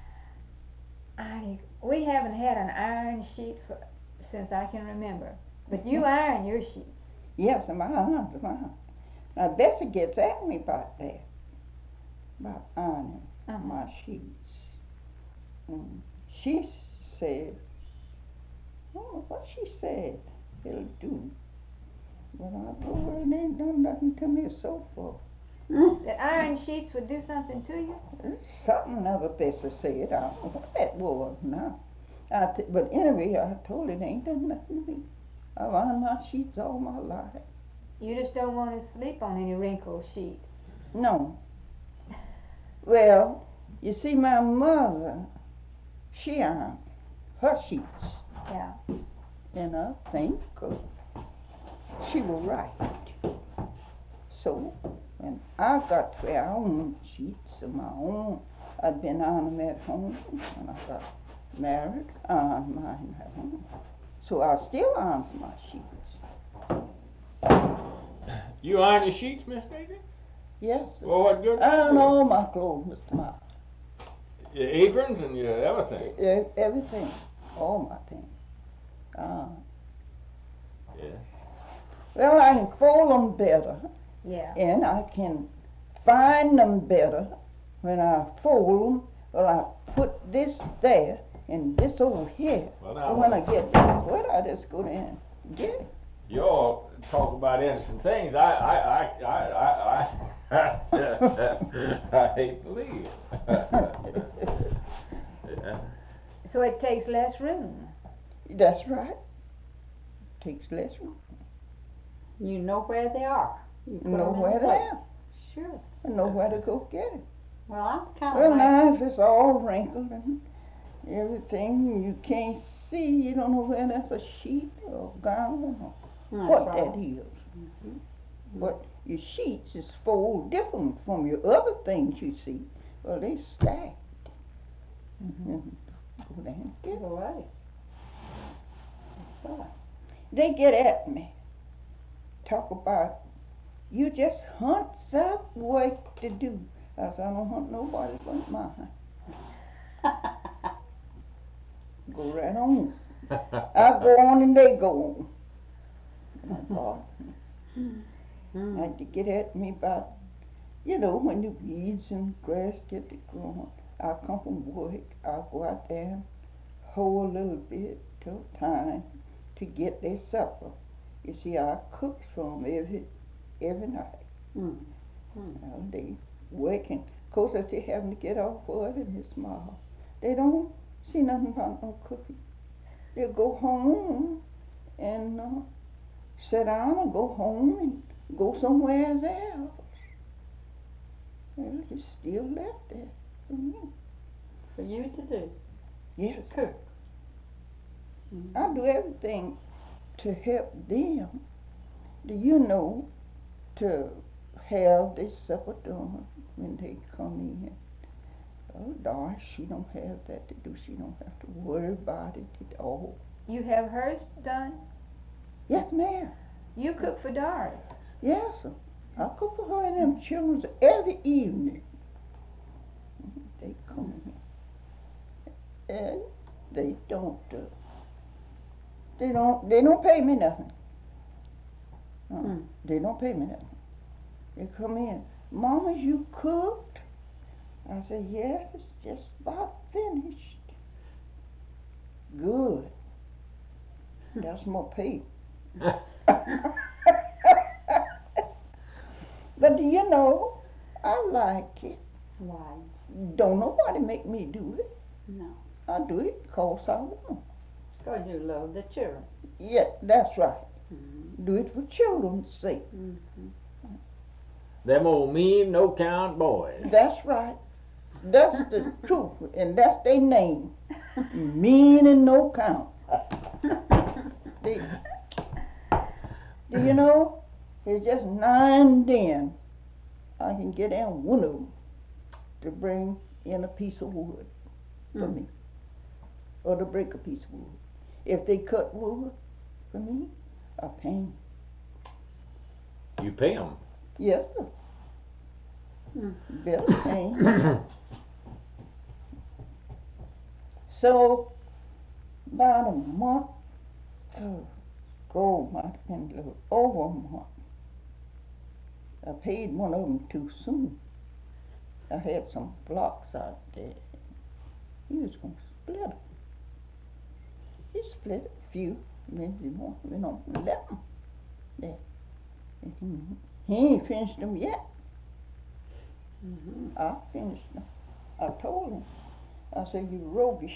S4: I we haven't had an iron sheet for, since I can remember. But you iron your sheets.
S2: Yes, and my arms, my arms. Now Bessie gets at me about that, about ironing
S4: Uh-huh.
S2: my sheets. Mm. She said, oh, what she said it'll do. But I told her it ain't done nothing to me so far.
S4: That iron sheets would do something to you?
S2: Something other Bessie said. I don't know what that was now. I t- but anyway, I told her it ain't done nothing to me. I've ironed my sheets all my life.
S4: You just don't want to sleep on any wrinkled sheet.
S2: No. Well, you see, my mother, she ironed her sheets.
S4: Yeah.
S2: And I think uh, she was right. So, when I got to wear my own sheets of my own, I'd been ironing them at home. When I got married, I ironed mine at home. So I still iron my sheets.
S1: You iron your sheets, Miss Daisy?
S2: Yes, sir.
S1: Well, what good?
S2: I iron all my clothes, Mister Miles.
S1: Your aprons and your everything.
S2: E- Everything, all my things. Ah.
S1: Yeah.
S2: Well, I can fold them better,
S4: Yeah.
S2: and I can find them better when I fold them. Well, I put this there and this over here.
S1: Well,
S2: So
S1: now,
S2: when I get this wet, I just go there and get it.
S1: you all talk about innocent things. I, I, I, I, I, I, I hate to believe. Yeah.
S4: So it takes less room.
S2: That's right. Takes less room.
S3: You know where they are. You put
S2: Know
S3: them in
S2: where
S3: the
S2: they
S3: place.
S2: are.
S3: Sure.
S2: I know where to go get it.
S3: Well, I'm kind of
S2: Well,
S3: like,
S2: now, if it's all wrinkled and everything, you can't see, you don't know where that's a sheet or gown or
S3: That's
S2: what
S3: right.
S2: that is. But your sheets is fold different from your other things you see. Well, they stacked. Mm-hmm. Go down and get it.
S3: All right.
S2: They get at me. Talk about, you just hunt up work to do. I said, I don't hunt nobody but mine. Go right on. I go on and they go on. I thought,
S3: Mm.
S2: like to get at me about, you know, when the weeds and grass get to growing. I come from work, I go out there and hoe a little bit till time to get their supper. You see, I cook for them every, every night.
S3: Mm. Mm.
S2: Well, they working. Of course, if they having to get off work and it's small, they don't see nothing about no cooking. They'll go home and uh, sit down or go home and go somewhere else. Well, it's still left there for me.
S3: For you to do.
S2: Yes,
S3: Cook. Mhm.
S2: I do everything to help them. Do you know to have this supper done when they come in? Oh, Doris, she don't have that to do. She don't have to worry about it at all.
S4: You have hers done?
S2: Yes, ma'am.
S4: You cook for Doris?
S2: Yes, sir. I cook for her and them children every evening. They come in, and they don't. Uh, they don't. They don't pay me nothing. Uh,
S3: Mm.
S2: They don't pay me nothing. They come in. Mama, you cooked? I said, yes, it's just about finished. Good. That's my pay. But do you know, I like it.
S3: Why?
S2: Don't nobody make me do it.
S3: No.
S2: I do it because I want.
S3: Because you love the children.
S2: Yeah, that's right.
S3: Mm-hmm.
S2: Do it for children's sake.
S3: Mm-hmm.
S1: Them old mean, no count boys.
S2: That's right. That's the truth, and that's their name. Mean and no count. They, do you know, it's just now and then I can get down one of them to bring in a piece of wood for
S3: Mm.
S2: me, or to break a piece of wood. If they cut wood for me, I pay 'em.
S1: You pay them.
S2: Yes, sir.
S3: Mm.
S2: Better pay 'em. So, about a month ago, might have been a little over a month, I paid one of them too soon. I had some blocks out there. He was going to split them. He split a few, then he went on and left them there. And he, he ain't finished them yet.
S3: Mm-hmm.
S2: I finished them. I told him, I said, you roguish.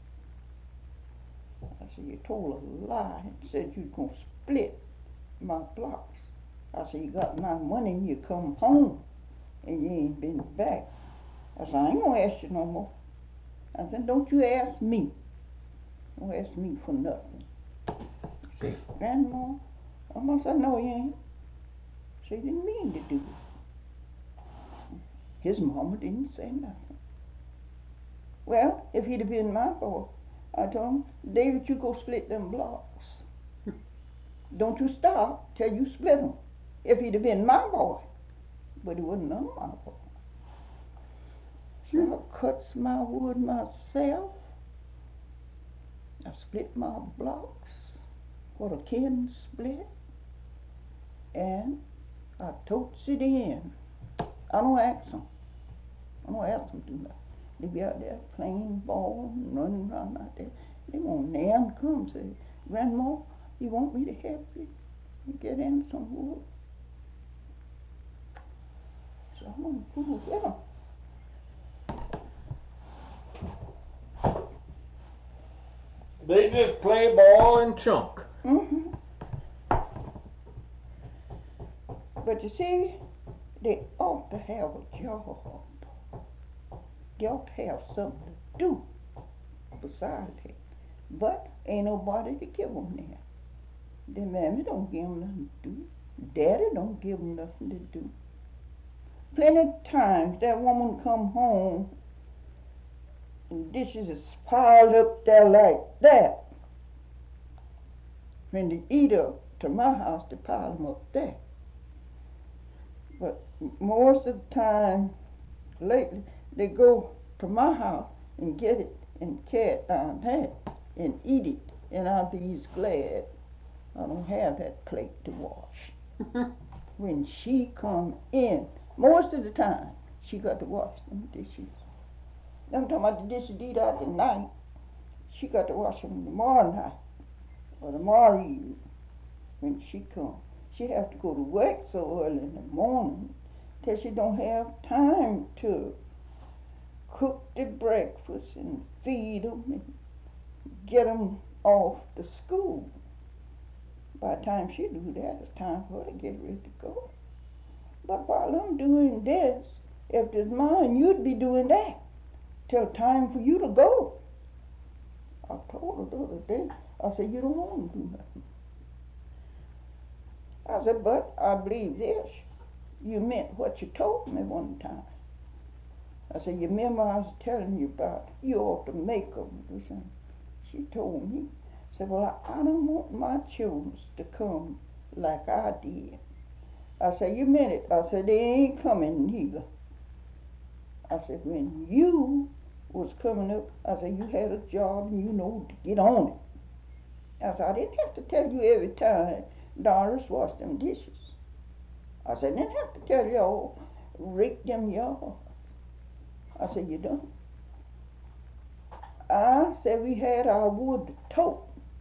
S2: I said, you told a lie and said you was going to split my blocks. I said, you got my money and you come home and you ain't been back. I said, I ain't going to ask you no more. I said, don't you ask me. Don't ask me for nothing. She said, Grandma, I must have know you ain't. She didn't mean to do it. His mama didn't say nothing. Well, if he'd have been my boy, I told him, David, you go split them blocks. Don't you stop till you split them. If he'd have been my boy, but he wasn't none of my boy. So I cuts my wood myself. I split my blocks, what a kin split, and I totes it in. I don't ask them. I don't ask them to do nothing. They be out there playing ball and running around out there. They won't never come and say, Grandma, you want me to help you get in some wood? So I'm going to fool with them.
S1: They just play ball and chunk.
S2: Mm-hmm. But you see, they ought to have a job. They ought to have something to do besides it. But ain't nobody to give them there. Their mammy don't give them nothing to do. Daddy don't give them nothing to do. Plenty of times that woman come home and dishes is piled up there like that. When they eat up to my house, they pile them up there. But most of the time, lately, they go to my house and get it and carry it down there and eat it. And I'll be glad I don't have that plate to wash. When she come in, most of the time, she got to wash them dishes. I'm talking about the dishes eat out at night. She got to wash them tomorrow night or tomorrow evening when she come. She have to go to work so early in the morning that she don't have time to cook the breakfast and feed them and get them off to school. By the time she do that, it's time for her to get ready to go. But while I'm doing this, if it's mine, you'd be doing that till time for you to go. I told her the other day, I said, you don't want to do nothing. I said, but I believe this. You meant what you told me one time. I said, you remember I was telling you about you ought to make them. She told me. I said, well, I, I don't want my children to come like I did. I said, you meant it. I said, they ain't coming neither. I said, when you was coming up, I said, you had a job and you know to get on it. I said, I didn't have to tell you every time Doris washed them dishes. I said, I didn't have to tell y'all rake them yards. I said, you done. I said, we had our wood tote.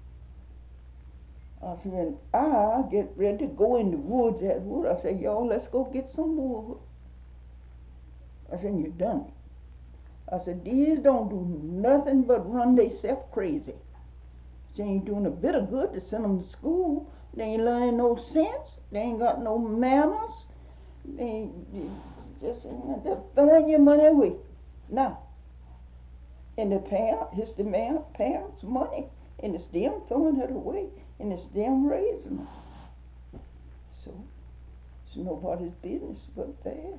S2: I said, when I get ready to go in the woods at wood, I said, y'all, let's go get some wood. I said, you done it. I said, these don't do nothing but run themselves crazy. They ain't doing a bit of good to send them to school. They ain't learning no sense. They ain't got no manners. They, ain't, they just they're throwing your money away. Now, and the parent, it's the man, parents' money, and it's them throwing it away, and it's them raising them. So, it's nobody's business but theirs.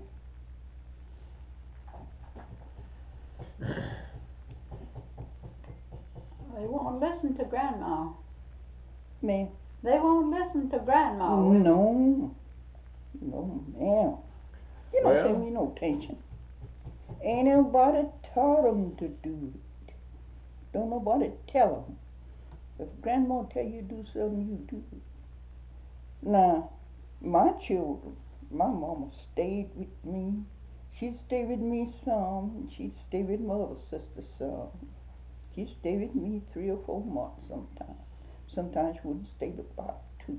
S3: They won't listen to Grandma.
S2: Man.
S3: They won't listen to Grandma.
S2: No. No, ma'am. You don't
S1: Well,
S2: pay me no attention. Ain't nobody taught them to do it. Don't nobody tell them. If Grandma tell you to do something, you do it. Now, my children, my mama stayed with me. She'd stay with me some, and she'd stay with my other sister some. She'd stay with me three or four months sometimes. Sometimes she wouldn't stay but about two.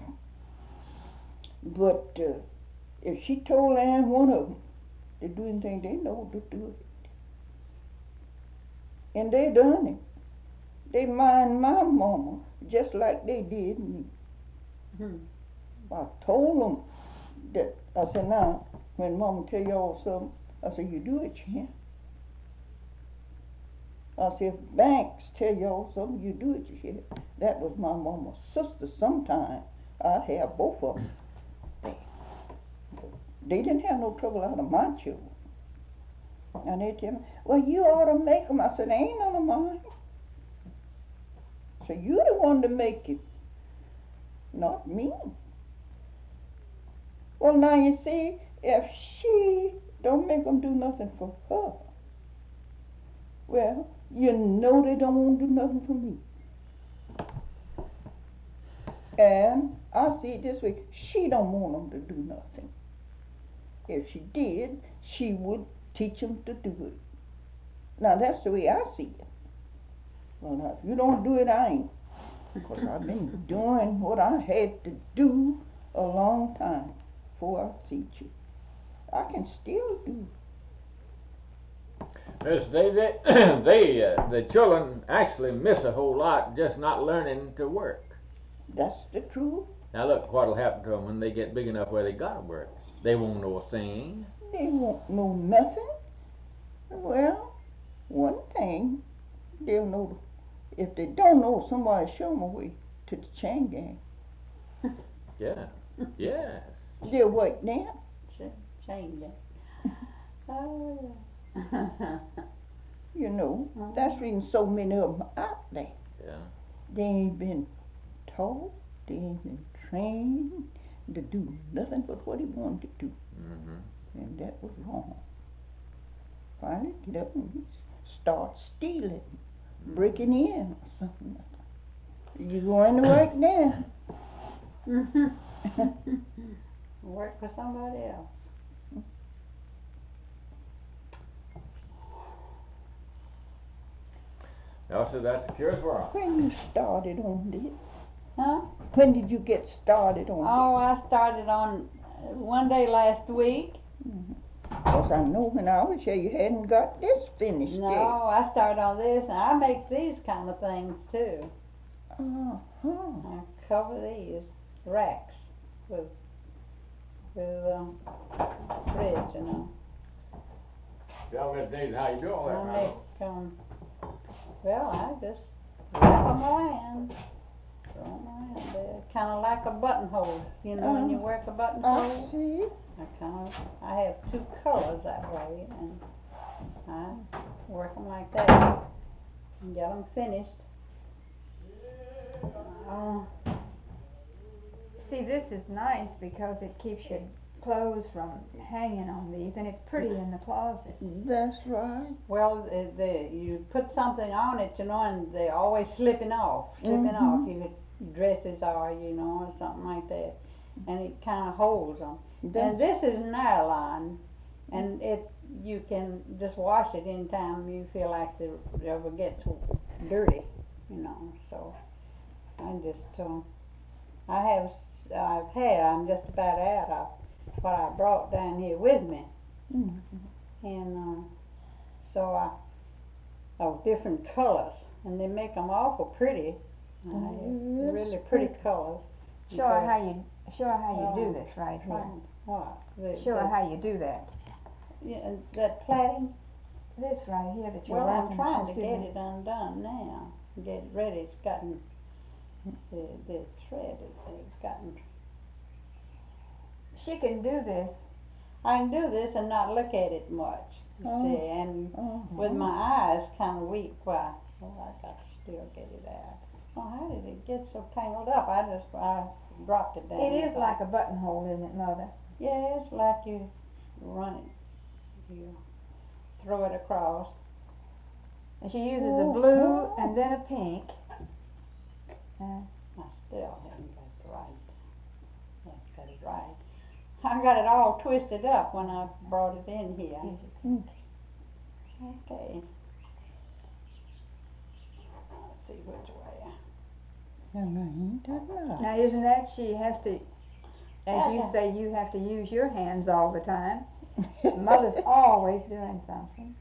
S2: But uh, if she told Ann one of them to do anything, they know to do it. And they done it. They mind my mama just like they did me.
S3: Hmm.
S2: I told them that, I said, now, when Mama tell y'all something, I said, you do it, Chan. I said, if Banks tell y'all something, you do it, you hear. That was my mama's sister sometime. I'd have both of them. They, they didn't have no trouble out of my children. And they tell me, well, you ought to make them. I said, ain't none of mine. So you the one to make it, not me. Well, now you see, if she don't make them do nothing for her, well, you know they don't want to do nothing for me. And I see it this way, she don't want them to do nothing. If she did, she would teach them to do it. Now that's the way I see it. Well, now, if you don't do it, I ain't. Because I've been doing what I had to do a long time before I teach you. I can still do.
S1: Miss Daisy, they, uh, the children actually miss a whole lot just not learning to work.
S2: That's the truth.
S1: Now look what'll happen to them when they get big enough where they gotta work. They won't know a thing.
S2: They won't know nothing. Well, one thing, they'll know. If they don't know, somebody show them a way to the chain gang.
S1: Yeah, yeah.
S2: They'll work there.
S3: Chain gang. Oh, yeah.
S2: You know, that's the reason so many of them are out there.
S1: Yeah.
S2: They ain't been taught, they ain't been trained to do nothing but what he wanted to do.
S1: Mm-hmm.
S2: And that was wrong. Finally, get up and start stealing, breaking in or something. You going to work now?
S3: Work for somebody else.
S1: No, so that's the cure for them.
S2: When you started on this?
S3: Huh?
S2: When did you get started on
S3: Oh, I started on uh, one day last week.
S2: this? Mm-hmm. Because I know when I was here you hadn't got this finished
S3: No,
S2: yet.
S3: I started on this, and I make these kind of things too.
S2: Uh-huh.
S3: I cover these racks with with um, threads, you know.
S1: Tell Miss Daisy how you do all that
S3: I
S1: now.
S3: make um. Well, I just kind of like a buttonhole. You know, when you work a buttonhole.
S2: I see.
S3: I kind of, I have two colors that way, and I work them like that and get them finished. Uh,
S4: See, this is nice because it keeps your clothes from hanging on these, and it's pretty in the closet.
S2: That's right.
S3: well, the, the, you put something on it, you know, and they're always slipping off, slipping
S2: Mhm.
S3: off. You dresses are, you know, or something like that, and it kind of holds them. And this is nylon, and it you can just wash it anytime you feel like it ever gets dirty, you know. So I just, uh, I have, I've had, I'm just about out of what I brought down here with me,
S2: Mm-hmm.
S3: and uh, so I, of different colors, and they make them awful pretty. I
S2: Mm,
S3: have really pretty colors.
S4: Show her how you, show her how you do
S3: Oh,
S4: this right here.
S3: Trying- What? The,
S4: Show her
S3: the,
S4: how you do that.
S3: yeah, and that plaiting.
S4: This right here that you're
S3: Well, I'm
S4: working
S3: trying
S4: on.
S3: to get it undone now. Get it ready. It's gotten the the thread. It's gotten.
S4: She can do this.
S3: I can do this and not look at it much. You
S2: Oh.
S3: see, and
S2: Oh.
S3: with my eyes kind of weak, why? Well, I got to still get it out. Well, how did it get so tangled up? I just I dropped it down.
S4: It is like a buttonhole, isn't it, Mother?
S3: Yeah, it's like you run it. You throw it across.
S4: And she uses
S2: Oh,
S4: a blue
S2: oh.
S4: and then a pink. Uh,
S3: I still haven't got it right. Haven't got it right. I got it all twisted up when I brought it in here.
S2: Mm.
S3: Okay. Let's see which way.
S2: Yeah, no, you did not.
S4: now, isn't that she has to, as you
S3: Yeah.
S4: say, you have to use your hands all the time. Mother's always doing something.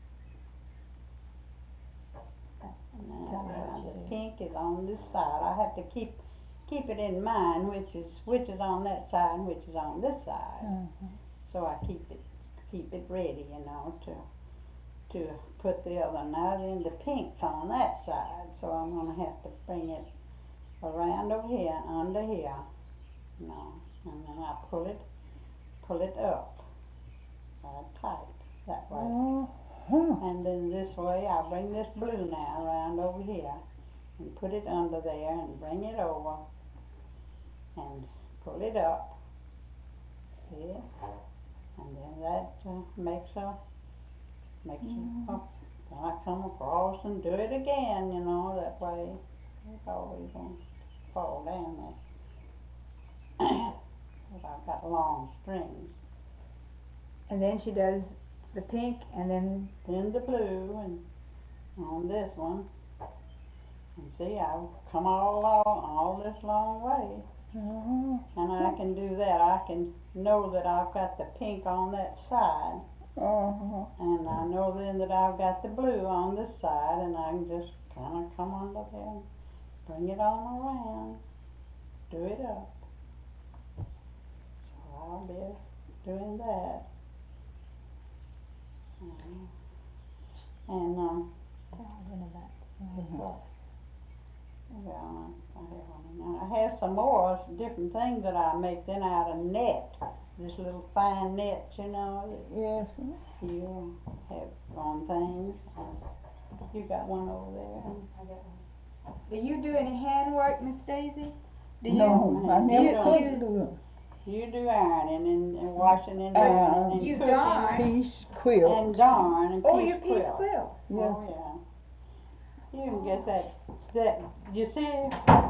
S3: Now, now the pink is on this side. I have to keep keep it in mind which is which is on that side and which is on this side.
S2: Mhm.
S3: So I keep it keep it ready, you know, to to put the other. Now then the pink's on that side, so I'm gonna have to bring it around over here and under here, you know, and then I pull it pull it up uh, tight that way.
S2: Uh-huh.
S3: And then this way I bring this blue now around over here and put it under there and bring it over and pull it up. See? And then that uh, makes a makes
S2: Mhm.
S3: a, then I come across and do it again, you know, that way it always won't fall down there. But I've got long strings.
S4: And then she does the pink and then
S3: Then the blue and on this one. And see, I've come all along, all this long way.
S2: Uh-huh.
S3: And I can do that. I can know that I've got the pink on that side.
S2: Uh-huh.
S3: And I know then that I've got the blue on this side. And I can just kind of come under there and bring it on around. Do it up. So I'll be doing that. Uh, and, um,
S2: Uh-huh.
S3: well, I have one now. I have some more different things that I make then out of net. This little fine net, you know, that
S2: Yes.
S3: you have on things. You got one over there.
S4: do you do any handwork, Miss Daisy? Do
S2: No,
S3: you-
S2: I never
S3: you don't-
S2: could do it.
S3: You do ironing and, and washing and
S2: Uh,
S3: ribbing and
S4: you
S3: cooking
S4: darn.
S2: Piece quilt.
S3: and darn and
S4: Oh,
S3: piece
S4: you piece
S3: quilt.
S4: quilt.
S2: Yes.
S3: Oh, yeah. You can get that, that, you see,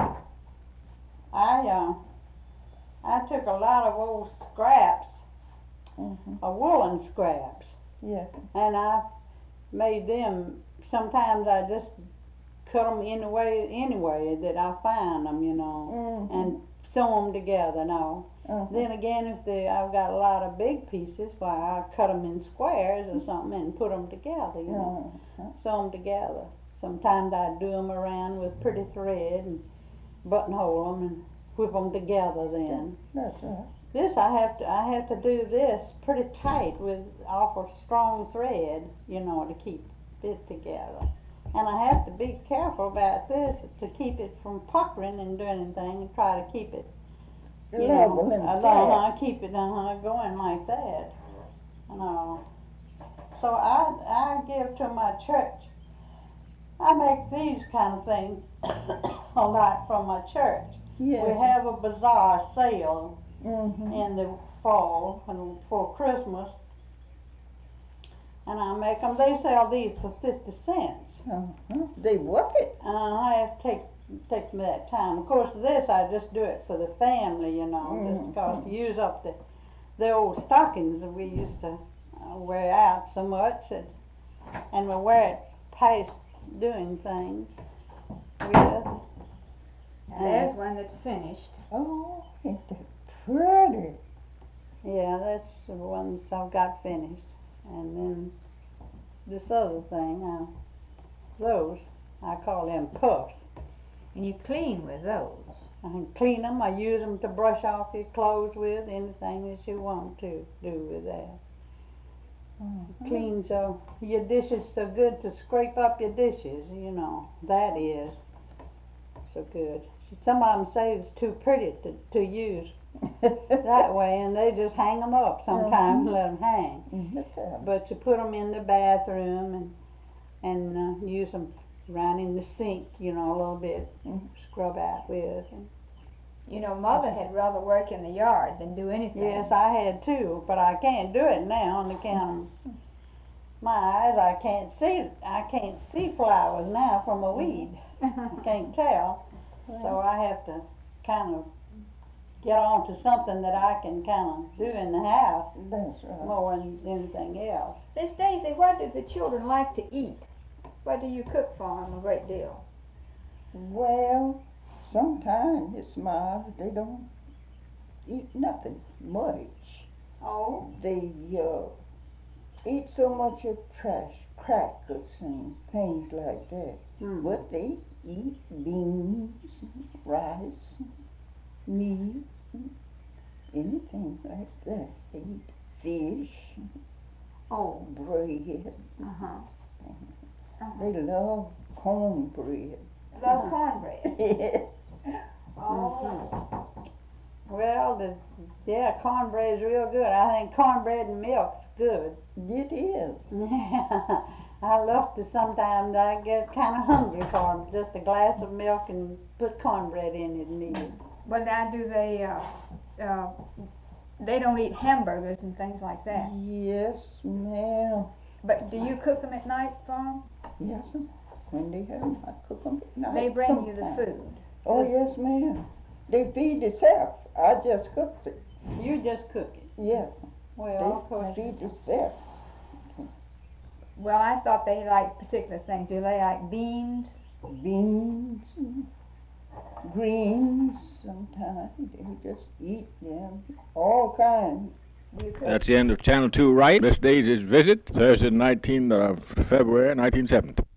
S3: I, uh, I took a lot of old scraps,
S2: Mhm.
S3: uh, woolen scraps,
S2: Yes.
S3: and I made them, sometimes I just cut them any way, any way that I find them, you know,
S2: Mhm.
S3: and sew them together now.
S2: Uh-huh.
S3: Then again, if they, I've got a lot of big pieces, why I cut them in squares or something and put them together, you know,
S2: Uh-huh.
S3: sew them together. Sometimes I do them around with pretty thread and buttonhole them and whip them together then.
S2: That's right.
S3: This I have to, I have to do this pretty tight with awful strong thread, you know, to keep it together. And I have to be careful about this to keep it from puckering and doing anything, and try to keep it, you
S2: Level
S3: know,
S2: and
S3: uh,
S2: flat.
S3: uh, keep it uh, going like that. And, uh, so I I give to my church. I make these kind of things a lot from my church.
S2: Yes.
S3: We have a bazaar sale
S2: Mm-hmm.
S3: in the fall and for Christmas, and I make them. They sell these for fifty cents.
S2: Uh-huh. They worth it.
S3: And I have to take take me that time. Of course, this I just do it for the family, you know,
S2: Mhm.
S3: just because to use up the the old stockings that we used to uh, wear out so much, and, and we wear it past doing things with.
S4: Now, there's one that's finished.
S2: Oh, ain't that pretty?
S3: Yeah, that's the ones I've got finished. And then this other thing, uh, those, I call them puffs.
S4: And you clean with those.
S3: I can clean them, I use them to brush off your clothes with, anything that you want to do with that.
S2: Uh-huh.
S3: Clean so your dishes so good to scrape up your dishes, you know, that is so good. Some of them say it's too pretty to, to use that way, and they just hang them up sometimes,
S2: Mhm.
S3: let them hang.
S2: Mhm.
S3: But you put them in the bathroom and and uh, use them around in the sink, you know, a little bit,
S2: Mhm.
S3: scrub out with. And
S4: You know, Mother had rather work in the yard than do anything.
S3: yes, I had too, but I can't do it now on account of my eyes. I can't see. I can't see flowers now from a weed. I can't tell, so I have to kind of get on to something that I can kind of do in the house
S2: That's right.
S3: more than anything else.
S4: Miss Daisy, what do the children like to eat? What do you cook for them a great deal?
S2: Well, sometimes it's mild. They don't eat nothing much.
S3: Oh,
S2: They uh, eat so much of trash, crackers and things like that.
S3: mm.
S2: But they eat beans, rice, meat, anything like that. They eat fish,
S3: Oh,
S2: bread.
S3: uh huh.
S4: Uh-huh.
S2: They love cornbread.
S4: Love cornbread.
S2: Yes.
S3: Oh. Well, the yeah, cornbread is real good. I think cornbread and milk's good.
S2: It is.
S3: I love to sometimes I get kind of hungry for just a glass of milk and put cornbread in it and eat it.
S4: Well, now do they, uh, uh, they don't eat hamburgers and things like that.
S2: Yes, ma'am.
S4: But do you cook them at night for them?
S2: Yes, ma'am. When they have 'em, I cook 'em at night.
S4: They bring you the
S2: sometime.
S4: food.
S2: Oh, yes, ma'am. They feed themselves. I just cook it.
S3: You just cook it. Well,
S2: Yes.
S3: of
S2: They
S3: course.
S2: feed themselves.
S4: Well, I thought they liked particular things. Do they like beans?
S2: Beans, greens, sometimes they just eat them. All kinds.
S4: Do you cook?
S1: That's the end of Channel two Right. Miss Daisy's visit, Thursday, the nineteenth of February, nineteen seventy.